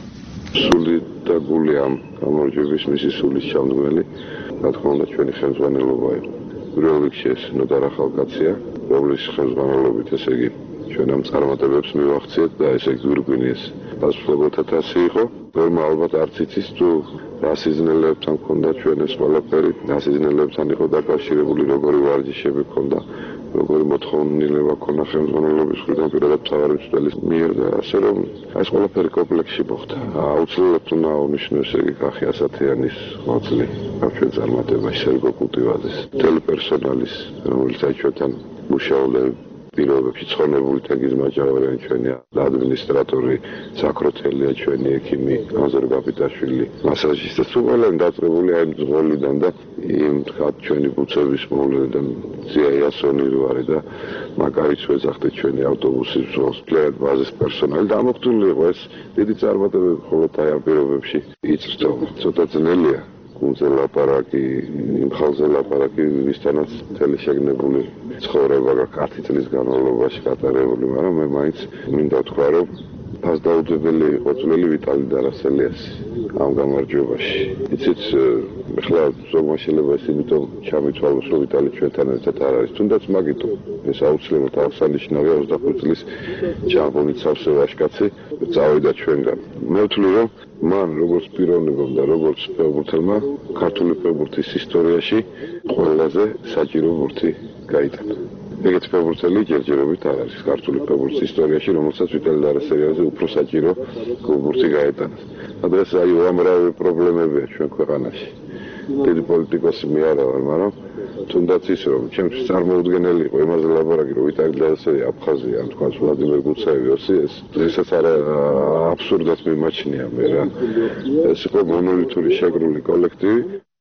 სული და გული ამ გამარჯვების მისი სულის ჩამდგმელი რა თქმა უნდა ჩვენი ხელმძღვანელობა იყო. პირველ რიგში ეს ნოდარ ახალგაზრდია, რომლის ხელმძღვანელობით ესე იგი ჩვენ ამ წარმატებებს მივახციეთ და ესე გვირგვინიეს პასუხობათა თასი იყო. თორემ ალბათ არც იცის თუ რა სიზნელებთან ჰქონდა ჩვენ ეს ყველაფერი, რა სიზნელებთან იყო დაკავშირებული, როგორი ვარჯიშები ჰქონდა, როგორი მოთხოვნილება ჰქონდა ხელმძღვანელობის მხრიდან პირადად მთავარი მწვრთნელის მიერ და ასე რომ ეს ყველაფერი კომპლექსში მოხდა. აუცილებლად უნდა აღნიშნო ესე იგი კახი ასათიანის ხოცლი ამ ჩვენ წარმატებაში, სერგო კუტივაძის, მთელი პერსონალის, რომელიც აი ჩვენთან მუშაობენ პირობებში ცხონებული თეგის მაჯავარიანი ჩვენი ადმინისტრატორი ზაქროთელია, ჩვენი ექიმი ანზორ გაბიტაშვილი, მასაჟისტი თუ ყველანი დაწყებული აი მძღოლიდან და იმ თქვა ჩვენი ბუცების მოვლენიდან ზია იასონი ვარი და მაგარიც ვეძახდით ჩვენი ავტობუსის ბრძოლს კლერად ბაზის პერსონალი და ამოხტული იყო ეს დიდი წარმატებები მხოლოდ აი ამ პირობებში იწრთო. ცოტა ძნელია გუნზე ლაპარაკი, იმ ხალხზე ლაპარაკი, ვისთანაც მთელი შეგნებული ცხოვრება გაქვს ათი წლის განმავლობაში გატარებული, მაგრამ მე მაინც მინდა ვთქვა, რომ ფასდაუძებელი იყო წვლილი ვიტალი დარასელიასი ამ გამარჯვებაში. იცით, ახლა ზოგმა შეიძლება ეს იმიტომ ჩამიცვალოს, რომ ვიტალი ჩვენთან ერთად არ არის, თუნდაც მაგიტო ეს აუცილებლად აღსანიშნავია ოცდახუთ წლის ჯამბონით სავსე ვაჟკაცი წავიდა ჩვენგან. მე ვთვლი, რომ მან როგორც პიროვნებამ და როგორც ფეხბურთელმა ქართული ფეხბურთის ისტორიაში ყველაზე საჭირო ბურთი გაიტანა. ეგეთ ფეხბურთელი ჯერჯერობით არ არის ქართული ფეხბურთის ისტორიაში, რომელსაც ვიტალი დარასელიაზე უფრო საჭირო ბურთი გაეტანა. დღეს აი უამრავი პრობლემებია ჩვენ ქვეყანაში. დიდი პოლიტიკოსი მე არა ვარ, მაგრამ თუნდაც ის რომ ჩემთვის წარმოუდგენელი იყო იმაზე ლაბორატორი რომ ვიტალი დარასელი აფხაზია ამ თქვა ვლადიმერ გუცაევი ოსიეს დღესაც არა აბსურდად მიმაჩნია მე რა ეს იყო მონოლითური შეგრული კოლექტივი.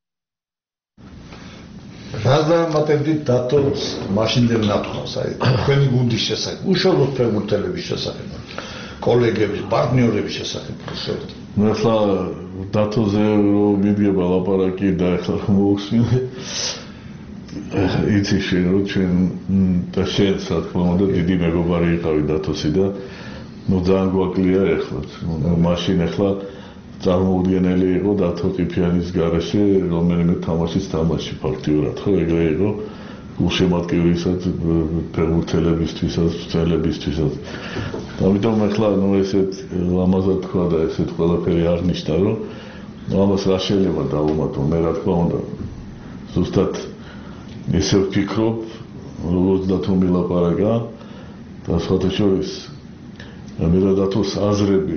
რა დამატებდით დათოს მაშინდელ ნათქვამს აი თქვენი გუნდის შესახებ, უშუალოდ ფეხბურთელების შესახებ, კოლეგების, პარტნიორების შესახებ უშუალოდ. ნუ ახლა დათოზე რომ მიდგება ლაპარაკი და ახლა მოვხსნილე იცი შენ რომ ჩვენ და შენ რა თქმა უნდა დიდი მეგობარი იყავი დათოსი და ნუ ძალიან გვაკლია ეხლა. ნუ მაშინ ახლა წარმოუდგენელი იყო დათო ყიფიანის გარეშე რომელიმე თამაშის თამაში ფაქტიურად ხო ეგრე იყო გულშემატკივრისაც ფეხბურთელებისთვისაც მცველებისთვისაც. ამიტომ ახლა ნუ ესეთ ლამაზად თქვა და ესეთ ყველაფერი აღნიშნა რომ ამას რა შეიძლება დავუმატო მე რა თქმა უნდა ზუსტად ესე ვფიქრობ როგორც დათო მილაპარაკა და სხვათა შორის მე და დათოს აზრები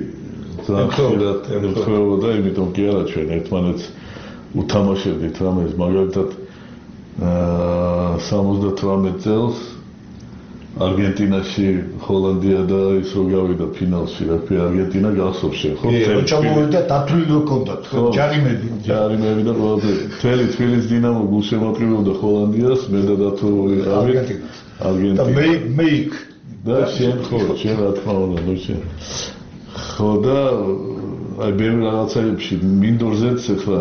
ემთხვეოდა, იმიტომ კი არა ჩვენ ერთმანეთს უთამაშებდით რამეს, მაგალითად სამოცდათვრამეტ წელს არგენტინაში ჰოლანდია და ის რო გავიდა ფინალში, რა ქვია, არგენტინა გახსოვს ხო? კი, ჩამოვიდა დათვლილი რო ჰქონდათ, ჯარიმები. ჯარიმები და ყველაზე მთელი თბილისის დინამო გულშემატკივრებდა ჰოლანდიას, მე და დათო ვიყავით არგენტინა. და მე მე იქ და შენ ხო, შენ რა თქმა უნდა, ნუ შენ. ხო და აი ბევრ რაღაცებში მინდორზეც ახლა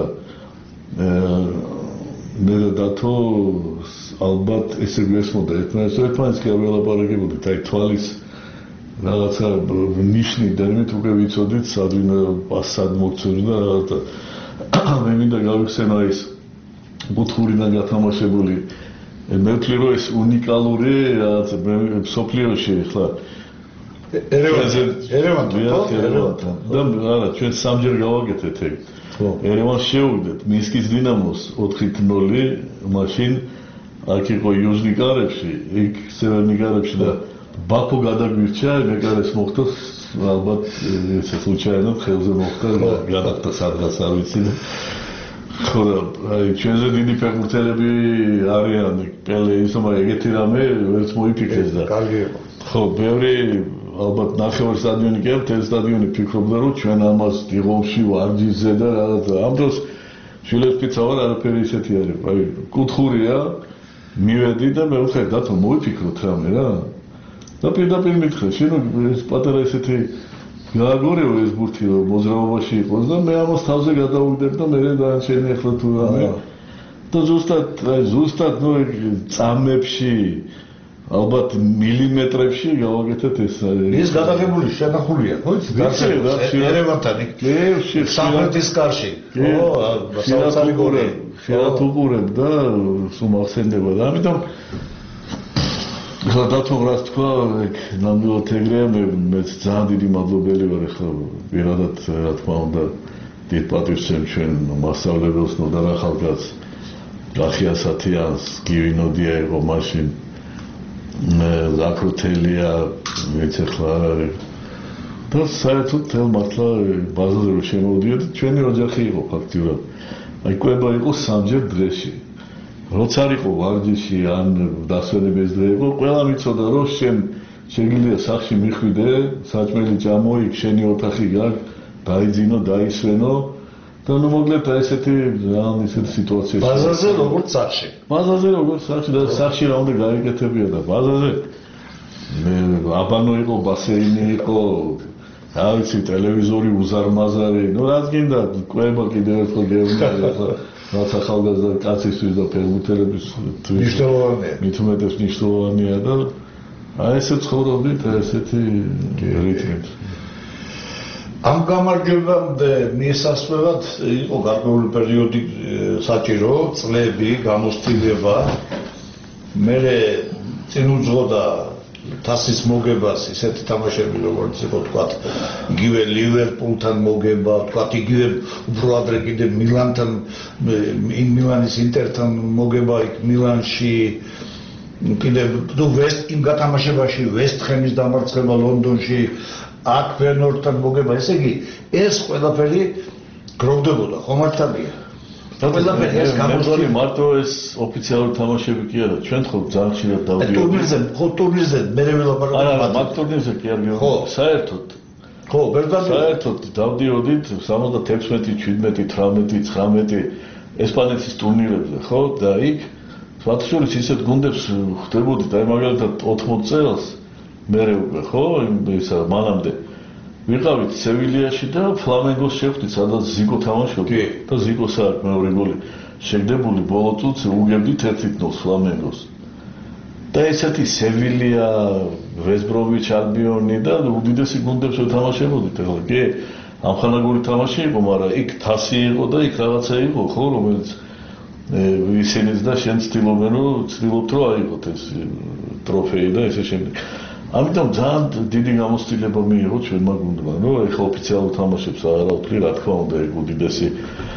მე და დათო ალბათ ესე გვესმოდა ერთმანეთს ერთმანეთს კი არ ველაპარაკებოდით აი თვალის რაღაცა ნიშნი და იმით უკვე ვიცოდით სად სად მოგწევს და რაღაცა მე მინდა გავიხსენო ის ბუთხურიდან გათამაშებული მე ვთვლი რომ ეს უნიკალური რაღაცა სოფლიოში ახლა ერევანთან ერევანთან და არა ჩვენ სამჯერ გავაკეთეთ ეგ ერევანს შევიდეთ მინსკის დინამოს ოთხ ნული მაშინ აქ იყო იუჟნი კარებში, იქ სევერნი კარებში და ბაქო გადაგვირჩა, მეკარეს მოხდა ალბათ ესე случайно ხელზე მოხდა გადახდა სადღაც არ ვიცი და ხო და აი ჩვენზე დიდი ფეხბურთელები არიან პელე ისო მაგრამ ეგეთი რამე ვერც მოიფიქრეს და კარგი იყო. ხო, ბევრი ალბათ ნახევარ სტადიონი კი არ მთელი სტადიონი ფიქრობდა რომ ჩვენ ამას დიღომში ვარჯიშზე და რაღაცა ამ დროს შვილებს ფიცავარ არაფერი ისეთი არის, აი კუთხურია მივედი და მე ვთქვი დათო მოიფიქროთ რამე რა და პირდაპირ მითხრა შენ ეს პატარა ესეთი გააგორეო ეს ბურთი რომ მოძრაობაში იყოს და მე ამას თავზე გადავუგდებ და მე დაანჩენი ახლა თუ რამე და ზუსტად აი ზუსტად ნუ წამებში ალბათ მილიმეტრებში გავაკეთეთ ეს ის გადაღებული შენახულია ხო იცი ერევანთან იქ სამხრეთის კარში ხო საოცარი გოლი შეიძლება უყურებ და სულ მახსენდება და ამიტომ ხლა დათომ რას თქვა ეგ ნამდვილად ეგრეა მე მეც ძალიან დიდი მადლობელი ვარ ახლა პირადად რა თქმა უნდა დიდ პატივს ვცემ ჩვენ მასწავლებელს ნოდარ ახალგაზრდას გახია სათიანს გივინოდია იყო მაშინ ზაქრუთელია მეც ახლა არ არის და საერთოდ თელ მართლა ბაზაზე რომ შემოვიდიოდი ჩვენი ოჯახი იყო ფაქტიურად აი კვება იყო სამჯერ დღეში როცა არ იყო ვარჯიში ან დასვენების დღე იყო ყველა მიცოდა რომ შენ შეგიძლია სახლში მიხვიდე საჭმელი ჭამოიქ შენი ოთახი გაქვს დაიძინო დაისვენო და ნუ მოგლეთ აი ესეთი ძალიან ისეთი სიტუაცია ბაზაზე როგორც სახლში ბაზაზე როგორც სახლში და სახლში რა უნდა გაიგეთებია და ბაზაზე მე აბანო იყო ბასეინი იყო რა ვიცი ტელევიზორი უზარმაზარი ნუ რაც გინდა კვება კიდევ ერთხელ გეუბნები ახლა რაც ახალგაზრდა კაცისთვის და ფეხბურთელების მნიშვნელოვანია მით უმეტეს მნიშვნელოვანია და აი ესე ცხოვრობდით ესეთი რიტმით ამ გამარჯვებამდე მიესასწრებად იყო გარკვეული პერიოდი საჭირო წლები გამოცდილება მე წინ უძღოდა თასის მოგებას ისეთი თამაშები როგორც იყო თქვა იგივე ლივერპულთან მოგება თქვა იგივე უფრო ადრე კიდე მილანთან მილანის ინტერთან მოგება იქ მილანში კიდე თუ ვესტ იმ გათამაშებაში ვესტჰემის დამარცხება ლონდონში აქ ფენორთან მოგება ესე იგი ეს ყველაფერი გროვდებოდა ხომ მართალია და ყველაფერი ეს გამოსული მარტო ეს ოფიციალური თამაშები კი არა ჩვენ ხო ძალიან ხშირად დავდიოდით ტურნირზე ხო ტურნირზე მე ველაპარაკობ არა მაგ ტურნირზე კი არ გიო საერთოდ ხო ბერდად საერთოდ დავდიოდით სამოცდათექვსმეტი შვიდმეტი თვრამეტი ცხრამეტი ესპანეთის ტურნირებზე ხო და იქ ფაქტობრივად ისეთ გუნდებს ხვდებოდით აი მაგალითად ოთხმოც წელს მერე უკვე ხო ისა მანამდე ვიყავით სევილიაში და ფლამენგოს შევხვდით სადაც ზიკო თამაშობდა და ზიკოს არ მეორე გოლი შეგდებული ბოლო წუთს უგებდით ერთ ნულს ფლამენგოს და ესეთი სევილია ვესტბრომვიჩ ალბიონი და უდიდესი გუნდებს ვეთამაშებოდით ახლა კი ამხანაგური თამაში იყო მაგრამ იქ თასი იყო და იქ რაღაცა იყო ხო რომელიც ისინიც და შენ ცდილობენ რომ ცდილობთ რომ აიღოთ ეს ტროფეი და ესე შემდეგ ამიტომ ძალიან დიდი გამოცდილება მიიღო ჩვენმა გუნდმა რომ ეხლა ოფიციალურ თამაშებს არ ავთვლი რა თქმა უნდა ეგ უდიდესი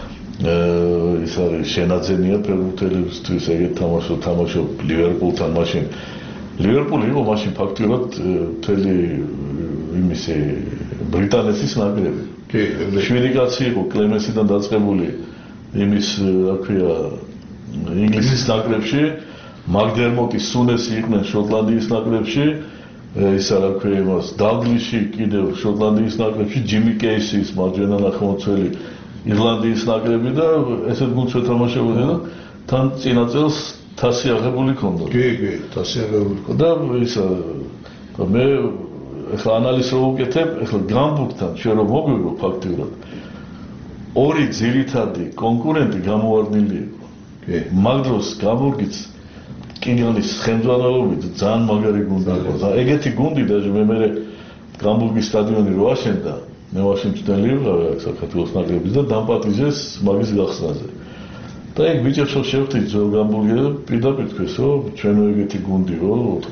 ის არის შენაძენია ფეხბურთელებისთვის ეგეთ თამაშო თამაშობ ლივერპულთან მაშინ ლივერპული იყო მაშინ ფაქტიურად მთელი იმისი ბრიტანეთის ნაკრები კი შვიდი კაცი იყო კლემენსიდან დაწყებული იმის რა ქვია ინგლისის ნაკრებში, მაგდერმოტი, სუნესი იყვნენ შოტლანდიის ნაკრებში, ისა რა ქვია იმას, დაგლიში კიდევ შოტლანდიის ნაკრებში, ჯიმი კეისის მარჯვენა ნახევარმცველი ირლანდიის ნაკრები და ესეთ გუნდს ვეთამაშებოდი და თან წინა წელს თასი აღებული ქონდა. კი, კი, თასი აღებული ქონდა. და ისა მე ეხლა ანალიზს რო ვუკეთებ, ეხლა გამბურგთან ჩვენ რომ მოგვიგო ფაქტიურად ორი ძირითადი კონკურენტი გამოვარდნილი იყო. კი. მაგ დროს გამბურგიც კინიონის ხელმძღვანელობით ძალიან მაგარი გუნდი იყო და ეგეთი გუნდი даже მე მე გამბურგის სტადიონი რო აშენდა მე ვაშინგტონელი ვიყავი აქ საქართველოს ნაკრების და დამპატვიჟეს მაგის გახსნაზე. და ეგ ბიჭებს რო შევხვდით ძველ გამბურგზე პირდაპირ თქვეს რომ ჩვენო ეგეთი გუნდიო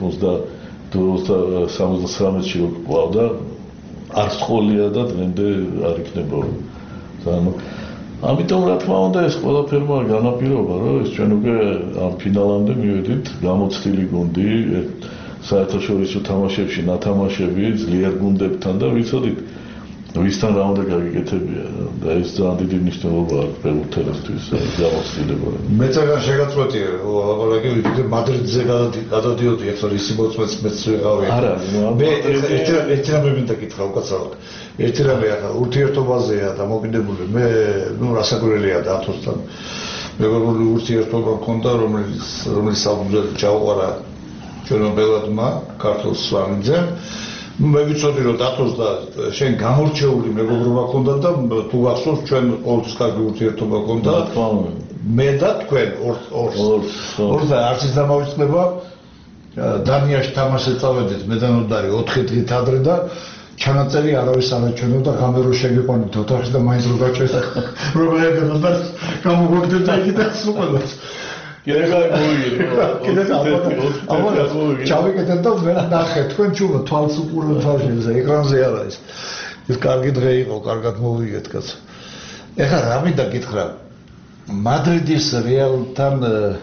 ოთხმოცდა სამოცდასამში რო გვყავდა არც ყოლია და დღემდე არ იქნება. ამიტომ რა თქმა უნდა ეს ყველაფერმა განაპირობა რომ ეს ჩვენ უკვე ამ ფინალამდე მივედით გამოცდილი გუნდი საერთაშორისო თამაშებში ნათამაშები ძლიერ გუნდებთან და ვიცოდით ვისთან რა უნდა გაგიკეთებია და ეს ძალიან დიდი მნიშვნელობა აქვს ფეხბურთელისთვის გამოცდილება. მე ძალიან შეგაწყვეტი ლაპარაკი ვიდრე მადრიდზე გადადიოდი ახლა ისი მოწმეც მეც ვიყავი. არა მე ერთი რამე მინდა გითხრა უკაცრავად. ერთი რამე ახლა ურთიერთობაზეა დამოკიდებული მე ნუ რასაკვირველია დათოსთან მეგობრული ურთიერთობა მქონდა რომელიც რომელიც საფუძველი ჩაუყარა ჩვენო ბელადმა ქართულ სვანიძემ. მე ვიცოდი რომ დათოს და შენ გამორჩეული მეგობრობა ქონდა და თუ გახსოვს ჩვენ ყოველთვის კარგი ურთიერთობა ქონდა. მე და თქვენ ორ ორ ორ და არც ის დამოვიწყდება დანიაში თამაშს წავედით მე და ნოდარი ოთხი დღით ადრე და ჩანაწერი არავის არ აჩვენებდა და გამერო შეგიყვანით ოთახში და მაინც რო გაჩვენეთ რომ ეგრე და გამოგვიგდეთ იქ და სულ კიდე გაიგო კიდე ალბათ ჩავიკეთეთ და მე ნახე თქვენ ჩუმა თვალს უყურებთ თვალში ეკრანზე არა ეს ეს კარგი დღე იყო კარგად მოვიგეთ კაც ეხლა რა მინდა გითხრა მადრიდის რეალთან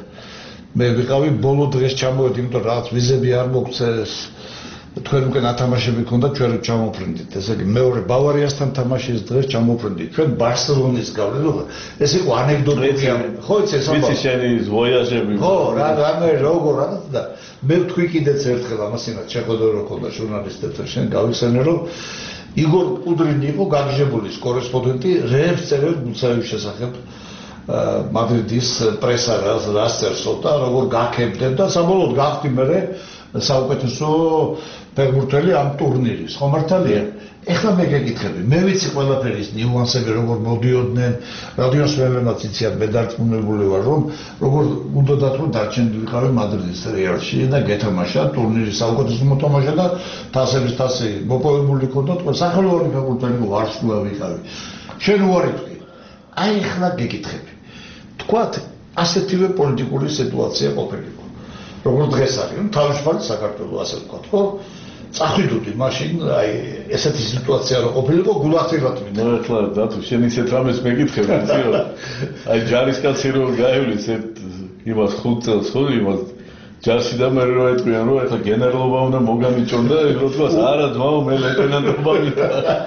მე ვიყავი ბოლო დღეს ჩამოვედი იმიტომ რაღაც ვიზები არ მოგწეს თქვენ უკვე ნათამაშები ქონდა ჩვენ რო ჩამოფრინდით ესე იგი მეორე ბავარიასთან თამაშის დღეს ჩამოფრინდით ჩვენ ბარსელონის გავლენა ეს იყო ანეკდოტია ხო იცი ეს ვიცი შენი ვოიაჟები ხო რა რამე როგორ რა და მე ვთქვი კიდეც ერთხელ ამასინა შეხედო რო ქონდა ჟურნალისტებთან შენ გავიხსენე რომ იგორ კუდრინი იყო გაგიჟებული კორესპონდენტი რეებს წერებს ბუცაევის შესახებ მადრიდის პრესა რას წერსო და როგორ გაქებდნენ და საბოლოოდ გახდი მე საუკეთესო ფეხბურთელი ამ ტურნირის ხო მართალია ეხლა მე გეკითხები მე ვიცი ყველაფერი ის ნიუანსები როგორ მოდიოდნენ რადიოს ველენაც იციან მე დარწმუნებული ვარ რომ როგორ უნდა დათო დარჩენილი ვიყავი მადრიდის რეალში და გეთამაშა ტურნირის საუკეთესო მოთამაშე და თასების თასი მოპოვებული ქონდა თქვენ სახელოვანი ფეხბურთელი ვარსკვლავი ვიყავი შენ უარი თქვი აი ეხლა გეკითხები თქვათ ასეთივე პოლიტიკური სიტუაცია ყოფილიყო როგორ დღეს არის თავისუფალი საქართველო ასე ვთქვათ ხო წახვიდოდი მაშინ აი ესეთი სიტუაცია რო ყოფილიყო გულახდილად მინდა ნუ ეხლა დათო შენ ისეთ რამეს მეკითხები ციო აი ჯარისკაცი რო გაივლის ეს იმას ხუთ წელს ხო იმას ჯარში და მე რო ეტყვიან რომ ეხლა გენერალობა უნდა მოგამიჭონ და ეგ რო თქვას არა ძმაო მე ლეიტენანტობა მინდა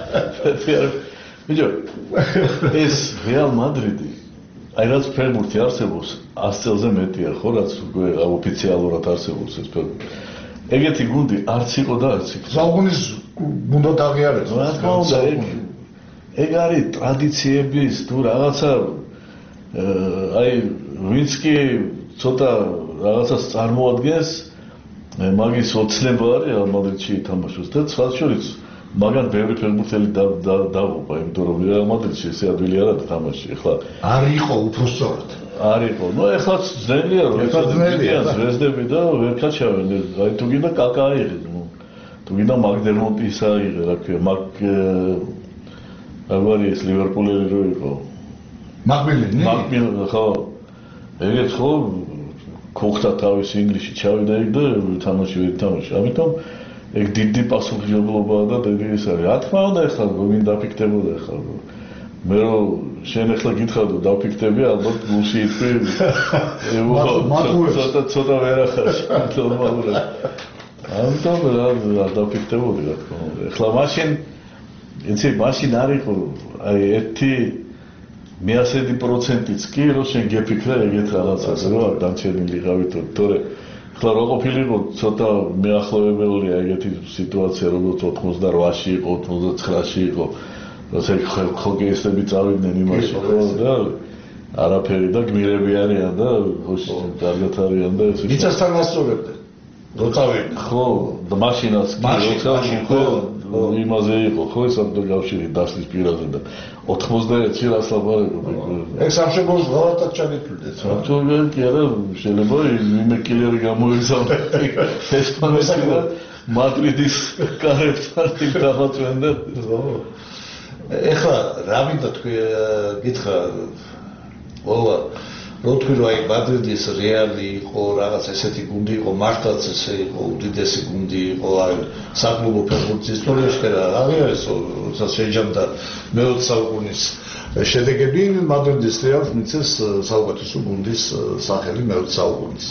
ბიჭო ეს რეალ მადრიდი აი რაც ფეხბურთი არსებობს ას წელზე მეტია ხო რაც უკვე ოფიციალურად არსებობს ეს ფეხბურთი ეგეთი გუნდი არც იყო და არც იქ ზალგუნის გუნდა დაღიარეს რა თქმა უნდა ეგ ეგ არის ტრადიციების თუ რაღაცა აი ვინც კი ცოტა რაღაცას წარმოადგენს მაგის ოცნება არის მადრიდში თამაშობს და სხვა შორის მაგან ბევრი ფეხბურთელი დავუყვა იმიტომ რომ რეალ მადრიდში ესე ადვილი არ არის თამაში ახლა არ იყო უბრალოდ არ იყო ნუ ახლა ძნელია რომ ეხლა ძნელია ზრეზდები და ვერ გაჩავენ აი თუ გინდა კაკა აიღე თუ გინდა მაგდერმოტის აიღე რა ქვია მაგ აღარი ეს ლივერპულელი რო იყო მაგმილენი მაგმილენი ხო ეგეც ხო ქოხთა თავის ინგლისში ჩავიდა იქ და თამაში ვერ თამაში ამიტომ ეგ დიდი პასუხისმგებლობაა და დიდი ის არის. რა თქმა უნდა ეხლა ვინ დაფიქრდებოდა ეხლა მე რომ შენ ეხლა გითხრათ რომ დაფიქრდები ალბათ გულში იტყვი ცოტა ცოტა ვერ ახარში ნორმალურად ამიტომ რა დაფიქრდებოდი რა თქმა უნდა ეხლა მაშინ იცი მაშინ არ იყო აი ერთი მე ასეთი პროცენტიც კი რომ შენ გეფიქრა ეგეთ რაღაცაზე რომ დამჩენილი ღავით თორე ხლა რო ყოფილიყო ცოტა მეახლოებელია ეგეთი სიტუაცია როგორც ოთხმოცდაოთხში იყო ოცდაცხრაში იყო როცა ხოკეისტები წავიდნენ იმაში ხო და არაფერი და გმირები არიან და კარგად არიან და ეს მიწასთან ასწორებდნენ როწავიდნენ ხო და მაშინაც მაშინ ხო იმაზე იყო ხო ეს ამ კავშირი დასლის პირაზე და ოთხმოცდაერთში რას ლაპარაკობ ეგ სამშობლოს ღალატად ჩაგეთვლით სამშობლოს კი არა შეიძლება იმე კილერი გამოიგზავნე ესპანეთში და მადრიდის კარებთან იმდამაწვენ და ეხლა რა მინდა თქვი გითხრა ვალა რო თქვი რომ აი მადრიდის რეალი იყო რაღაც ესეთი გუნდი იყო მართლაც ესე იყო უდიდესი გუნდი იყო აი საკლუბო ფეხბურთის ისტორიაში და აღიარეს როცა შეჯამდა მეოცე საუკუნის შედეგები მადრიდის რეალს მიცეს საუკეთესო გუნდის სახელი მეოცე საუკუნის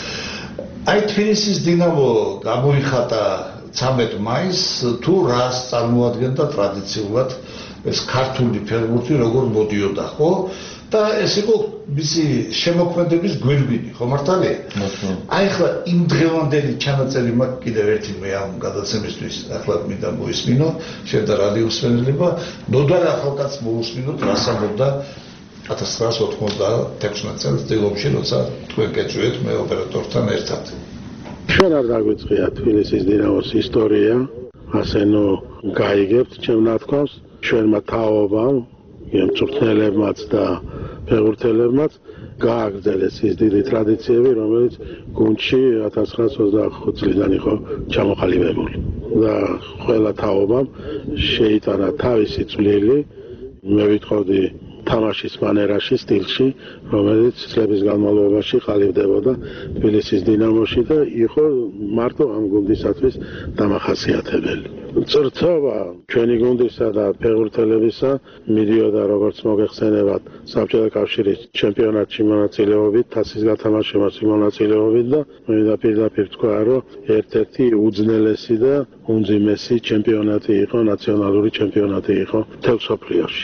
აი თბილისის დინამო გამოიხატა ცამეტ მაისს თუ რას წარმოადგენდა ტრადიციულად ეს ქართული ფეხბურთი როგორ მოდიოდა ხო და ეს იყო მისი შემოქმედების გვირგვინი, ხო მართალია? აი ახლა იმ დღევანდელი ჩანაწერი მაქვს კიდევ ერთი მე ამ გადაცემისთვის, ახლა მინდა მოისმინო, შენ და რადიო მსმენელება, ნოდარ ახალკაც მოусმინოთ, რას ამბობდა ათას ცხრაასი ოთხმოცდაექვსმეტ წელს დილომში, როცა თქვენ გეწვიეთ მე ოპერატორთან ერთად. ჩვენ არ დაგვიწყია თბილისის დინამოს ისტორია, ასენო გაიგებთ ჩემ ნათქვამს, ჩვენმა თაობამ მწვრთნელებმაც და ფეხბურთელებმაც გააგრძელეს ის დიდი ტრადიციები, რომელიც გუნდში ათას ცხრაასი ოცდაოთხ წლიდან იყო ჩამოყალიბებული და ყველა თაობამ შეიტანა თავისი წვლილი, მე ვიტყოდი თამაშის მანერაში, სტილში, რომელიც წლების განმავლობაში ყალიბდებოდა თბილისის დინამოში და იყო მარტო ამ გუნდისათვის დამახასიათებელი. წრწობა ჩვენი გუნდისა და ფეხბურთელებისა მიდიოდა როგორც მოგეხსენებათ საბჭოთა კავშირის ჩემპიონატში მონაწილეობით, თასის გათამაშებაში მონაწილეობით და მინდა პირდაპირ თქვა, რომ ერთ-ერთი უძნელესი და უმძიმესი ჩემპიონატი იყო, ნაციონალური ჩემპიონატი იყო მთელ მსოფლიოში.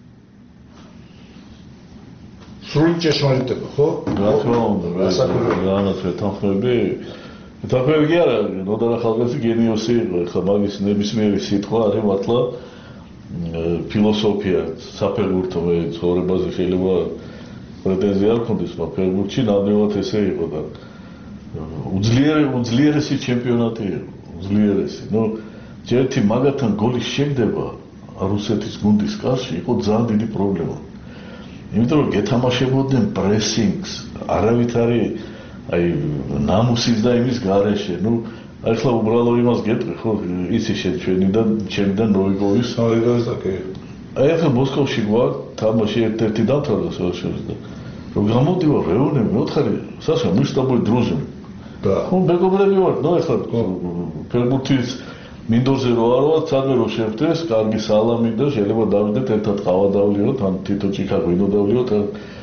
სრული ჭეშმარიტება, ხო? რა თქმა უნდა, განათლება თანხმები თაფები კი არა, ნოდარ ახალგაზრდა გენიოსი იყო, ხა მაგის ნებისმიერი სიტყვა არის მართლა ფილოსოფია საფეხბურთო ცხოვრებაზე შეიძლება პრეტენზია არ ქონდეს, მაგრამ ფეხბურთში ნამდვილად ესე იყო და უძლიერე უძლიერესი ჩემპიონატი იყო, უძლიერესი. ნუ ერთი მაგათთან გოლის შეგდება რუსეთის გუნდის კარში იყო ძალიან დიდი პრობლემა. იმიტომ რომ გეთამაშებოდნენ პრესინგს, არავითარი აი ნამუსის და იმის გარეშე. ნუ აი ხლა უბრალოდ იმას გეტყვი, ხო, იცი შენ ჩვენიდან, ჩემიდან ნოიგოვის. ნოიგოვის და კი. აი ახლა მოსკოვში გვაქვს თამაში ერთ-ერთი დამთავრდა სოციალიზმის და რომ გამოდივარ რეუნები, მოთხარი, საშა мы с тобой дружим. და ხო, მეგობრები ვართ, ნუ ახლა ფეხბურთის მინდორზე რო არ ვარ, სადმე რო შევხვდეს, კარგი სალამი და შეიძლება დავიდეთ ერთად ყავა დავლიოთ, ან თითო ჭიქა ღვინო დავლიოთ.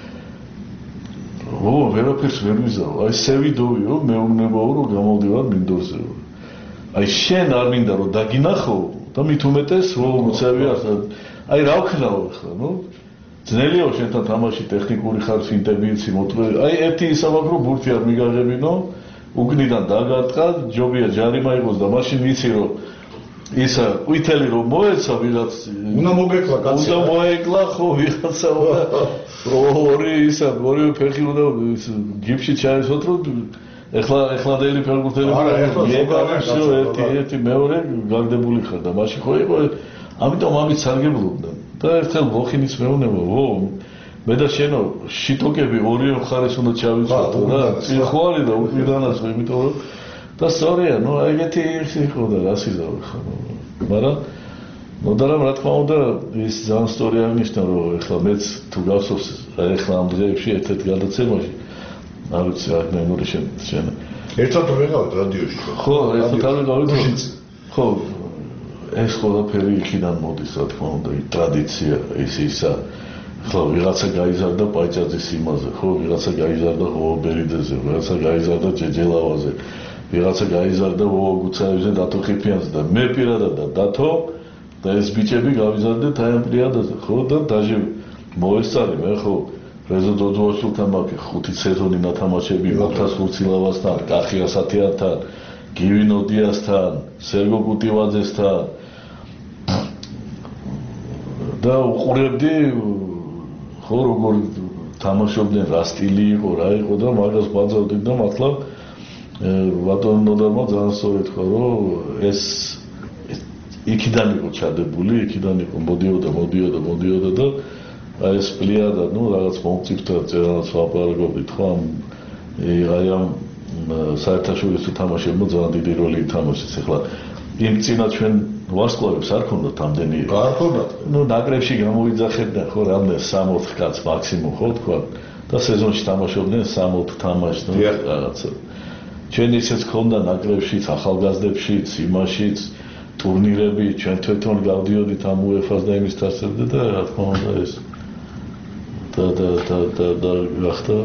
ო, ვერაფერს ვერ ვიზაო. აი სევიდოვი რომ მეუბნებაო რომ გამოვდივარ მინდორზე. აი შენ არ მინდა რომ დაგინახო და მით უმეტეს რომ უცევია. აი რა ვქნაო ხა, ნუ? ძნელიაო შენთან თამაში ტექნიკური ხარ, ფინტები იცი, მოტყე. აი ერთი ისაბაკ რომ ბურთი არ მიგაღებინო, უგნიდან დაგარტყა, ჯობია ჯარიმა იყოს და მაშინ ვიცი რომ ისა ყვითელი რომ მოეცა ვიღაც უნდა მოგეკლა კაცი. უნდა მოეკლა ხო ვიღაცა ორი ისა ორი ფეხი უნდა ჯიპში ჩაესოთ რომ ეხლა ეხლანდელი ფეხბურთელი ეკავებსო ერთი ერთი მეორე გაგდებული ხარ და მაშინ ხო იყო ამიტომ ამით სარგებლობდა და ერთხელ ბოხინის მეუნება ო მე და შენო შიტოკები ორი მხარეს უნდა ჩავიცვათ რა ხო არის და უკიდანაც იმიტომ რომ და სწორია ნუ ეგეთი იყო და რა სიზავი ხო მაგრამ მოდარამ რა თქმა უნდა ის ძალიან სწორი აღნიშნა რომ ეხლა მეც თუ გავსოს ეხლა ამ დღეებში ერთ-ერთ გადაცემაში არ ვიცი რა მეგობრი შენ შენ ერთად ვიყავით რადიოში ხო ერთად ვიყავით ხო ეს ყველაფერი იქიდან მოდის რა თქმა უნდა ის ტრადიცია ის ისა ხო ვიღაცა გაიზარდა პაიჭაძის იმაზე ხო ვიღაცა გაიზარდა ღობერიძეზე ვიღაცა გაიზარდა ჯეჯელავაზე ვიღაცა გაიზარდა ვოგუცაევზე დათო ხიფიანზე და მე პირადად და დათო და ეს ბიჭები გავიზარდეთ აი ამ პერიოდაზე ხო და დაჟე მოესწარი მე ხო რეზო ძოძუაშვილთან მაქვს ხუთი სეზონი ნათამაშები მოხტას ხურცილავასთან, კახი ასათიანთან, გივი ნოდიასთან, სერგო კუტივაძესთან და უყურებდი ხო როგორ თამაშობდნენ რა სტილი იყო რა იყო და მაგას ბაძავდი და მართლა ბატონო ნოდარმა ძალიან სწორად თქვა რომ ეს იქიდან იყო ჩადებული იქიდან იყო მოდიოდა მოდიოდა მოდიოდა და აი ეს პლიადა ნუ რაღაც მომწიფთა წერალს ვაპარაკობდით ხო ამ აი ამ საერთაშორისო თამაშებმა ძალიან დიდი როლი ითამაშეს ახლა იმ წინა ჩვენ ვარსკვლავებს არ ქონდათ ამდენი არ ქონდათ ნუ ნაკრებში გამოვიძახებდნენ ხო რამდენი სამოთხ კაც მაქსიმუმ ხო თქვა და სეზონში თამაშობდნენ სამოთხ თამაშს ნუ რაღაცა ჩვენ ისეც ქონდა ნაკრებშიც ახალგაზრდებშიც იმაშიც ტურნირები ჩვენ თვითონ გავდიოდით ამ უეფას და იმის თასებზე და რა თქმა უნდა ეს და და და და და გახდა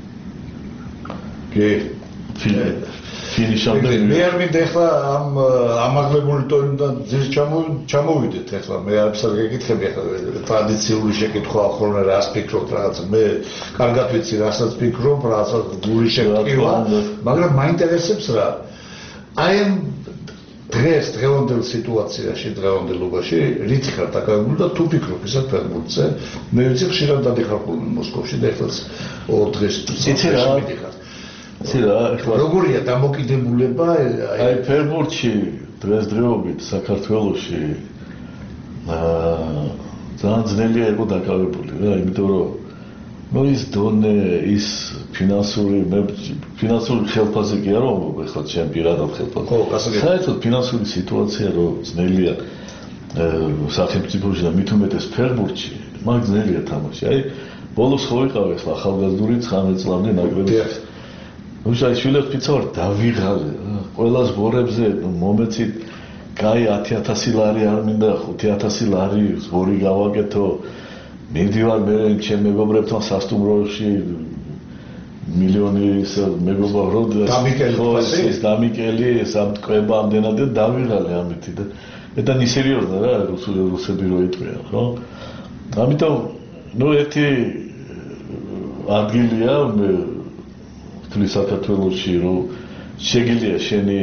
კი ფინიშამდე მე არ მინდა ახლა ამ ამაღლებული ტონიდან ძირს ჩამოვიდეთ ახლა მე არაფერს გეკითხები ახლა ტრადიციული შეკითხვა ხოლმე რას ფიქრობთ რაღაცა მე კარგად ვიცი რასაც ფიქრობ რაღაცა გული შეკითხვა მაგრამ მაინტერესებს რა აი ამ დღეს დღევანდელ სიტუაციაში დღევანდელობაში რით ხარ დაკავებული და თუ ფიქრობ ისეთ ფეხბურთზე მე ვიცი ხშირად დადიხარ ხოლმე მოსკოვში და ეხლა ორ დღეს იცი რა იცი რა ეხლა როგორია დამოკიდებულება აი ფეხბურთში დღესდღეობით საქართველოში აა ძალიან ძნელია იყო დაკავებული რა იმიტომ რომ ნუ ის დონე ის ფინანსური ფინანსური ხელფასი კი არა მომბ ეხლა ჩემ პირადად ხელფასი ხო გასაგებია საერთოდ ფინანსური სიტუაცია რომ ძნელია სახელმწიფოში და მით უმეტეს ფეხბურთში მაგ ძნელია თამაში აი ბოლოს ხო ვიყავ ეხლა ახალგაზრდული ცხრამეტ წლამდე ნაკრების ნუ შვილებს ფიცავარ დავიღალე ყველა ზღორებზე მომეცით კაი ათი ათასი ლარი არ მინდა ხუთი ათასი ლარი ზღორი გავაკეთო მივდივარ მე ჩემ მეგობრებთან სასტუმროში მილიონი მეგობრებო რო დამიკელი დამიკელი სამტყვება ამდენად დავიღალე ამითი და მეტანი სერიოზნა რა რუსები რო იტყვიან ხო ამიტომ ნუ ერთი ადგილია მე ვთვლი საქართველოში რომ შეგიძლია შენი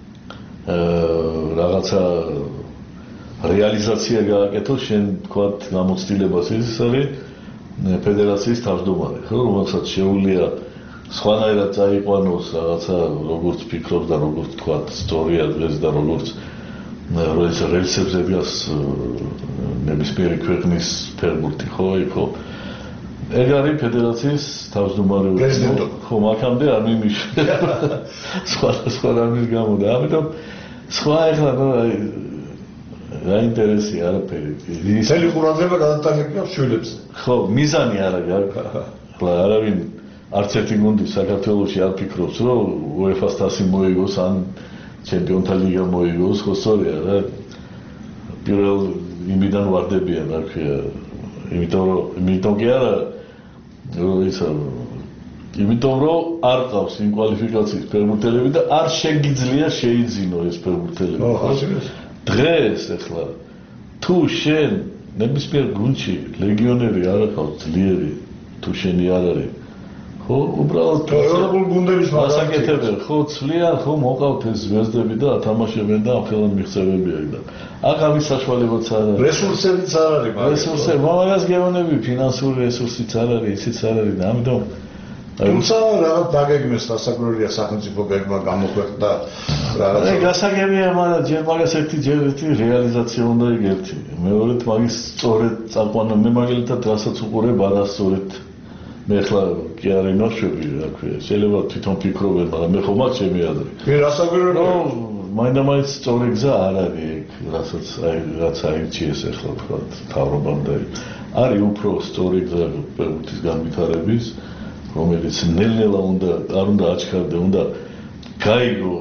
რაღაცა რეალიზაცია გააკეთო შენ თქვათ გამოცდილებას ის არის ფედერაციის თავმჯდომარე ხო რომელსაც შეუძლია სხვანაირად წაიყვანოს რაღაცა როგორც ფიქრობს და როგორც თქვათ ისტორია დღეს და როგორც როგორც რელსებზე დგას ნებისმიერი ქვეყნის ფეხბურთი ხო იქო ეგ არის ფედერაციის თავმჯდომარე ხო მაგამდე არ მიმიშნე სხვა სხვა რამის გამო და ამიტომ სხვა ეხლა რა ინტერესი არაფერი წელი ყურადღება გადატანილია შვილებს ხო მიზანი არა ახლა არავინ არც ერთი გუნდი საქართველოში არ ფიქრობს რომ უეფას თასი მოიგოს ან ჩემპიონთა ლიგა მოიგოს ხო სწორია რა პირველ იმიდან ვარდებიან რა ქვია იმიტომ რომ იმიტომ კი არა ისა იმიტომ რომ არ ყავს იმ კვალიფიკაციის ფეხბურთელები და არ შეგიძლია შეიძინო ეს ფეხბურთელები დღეს ახლა თუ შენ ნებისმიერ გუნდში ლეგიონერი არ აქვს ძლიერი თუ შენი არ არის ხო უბრალოდ ევროპულ გუნდების მასაკეთებენ ხო ცვლიან ხო მოყავთ ეს ზვერდები და ათამაშებენ და ამხელად მიღწევებია და აქ ამის საშუალებაც არ არის რესურსებიც არ არის მაგრამ რესურსები მაგას გეუბნები ფინანსური რესურსიც არ არის ისიც არ არის და ამიტომ თუმცა რაღაც დაგეგმეს დასაკვირველია სახელმწიფო გეგმა გამოქვეყნდა რაღაც აი გასაგებია მაგრამ ჯერ მაგას ერთი ჯერ ერთი რეალიზაცია უნდა იგერთი მეორედ მაგის სწორედ წაყვანა მე მაგალითად რასაც უყურებ არასწორედ მე ხლა კი არის ნოშვები რა ქვია შეიძლება თვითონ ფიქრობენ მაგრამ მე ხომ აქ ჩემი აზრი კი რასაკვირველია ნუ მაინდა-მაინც სწორი გზა არ არის რასაც აი რაც აირჩიეს ახლა თქვა თავრობამ და არის უფრო სწორი გზა ფეხბურთის განვითარების რომელიც ნელ-ნელა უნდა არ უნდა აჩქარდე უნდა გაიგო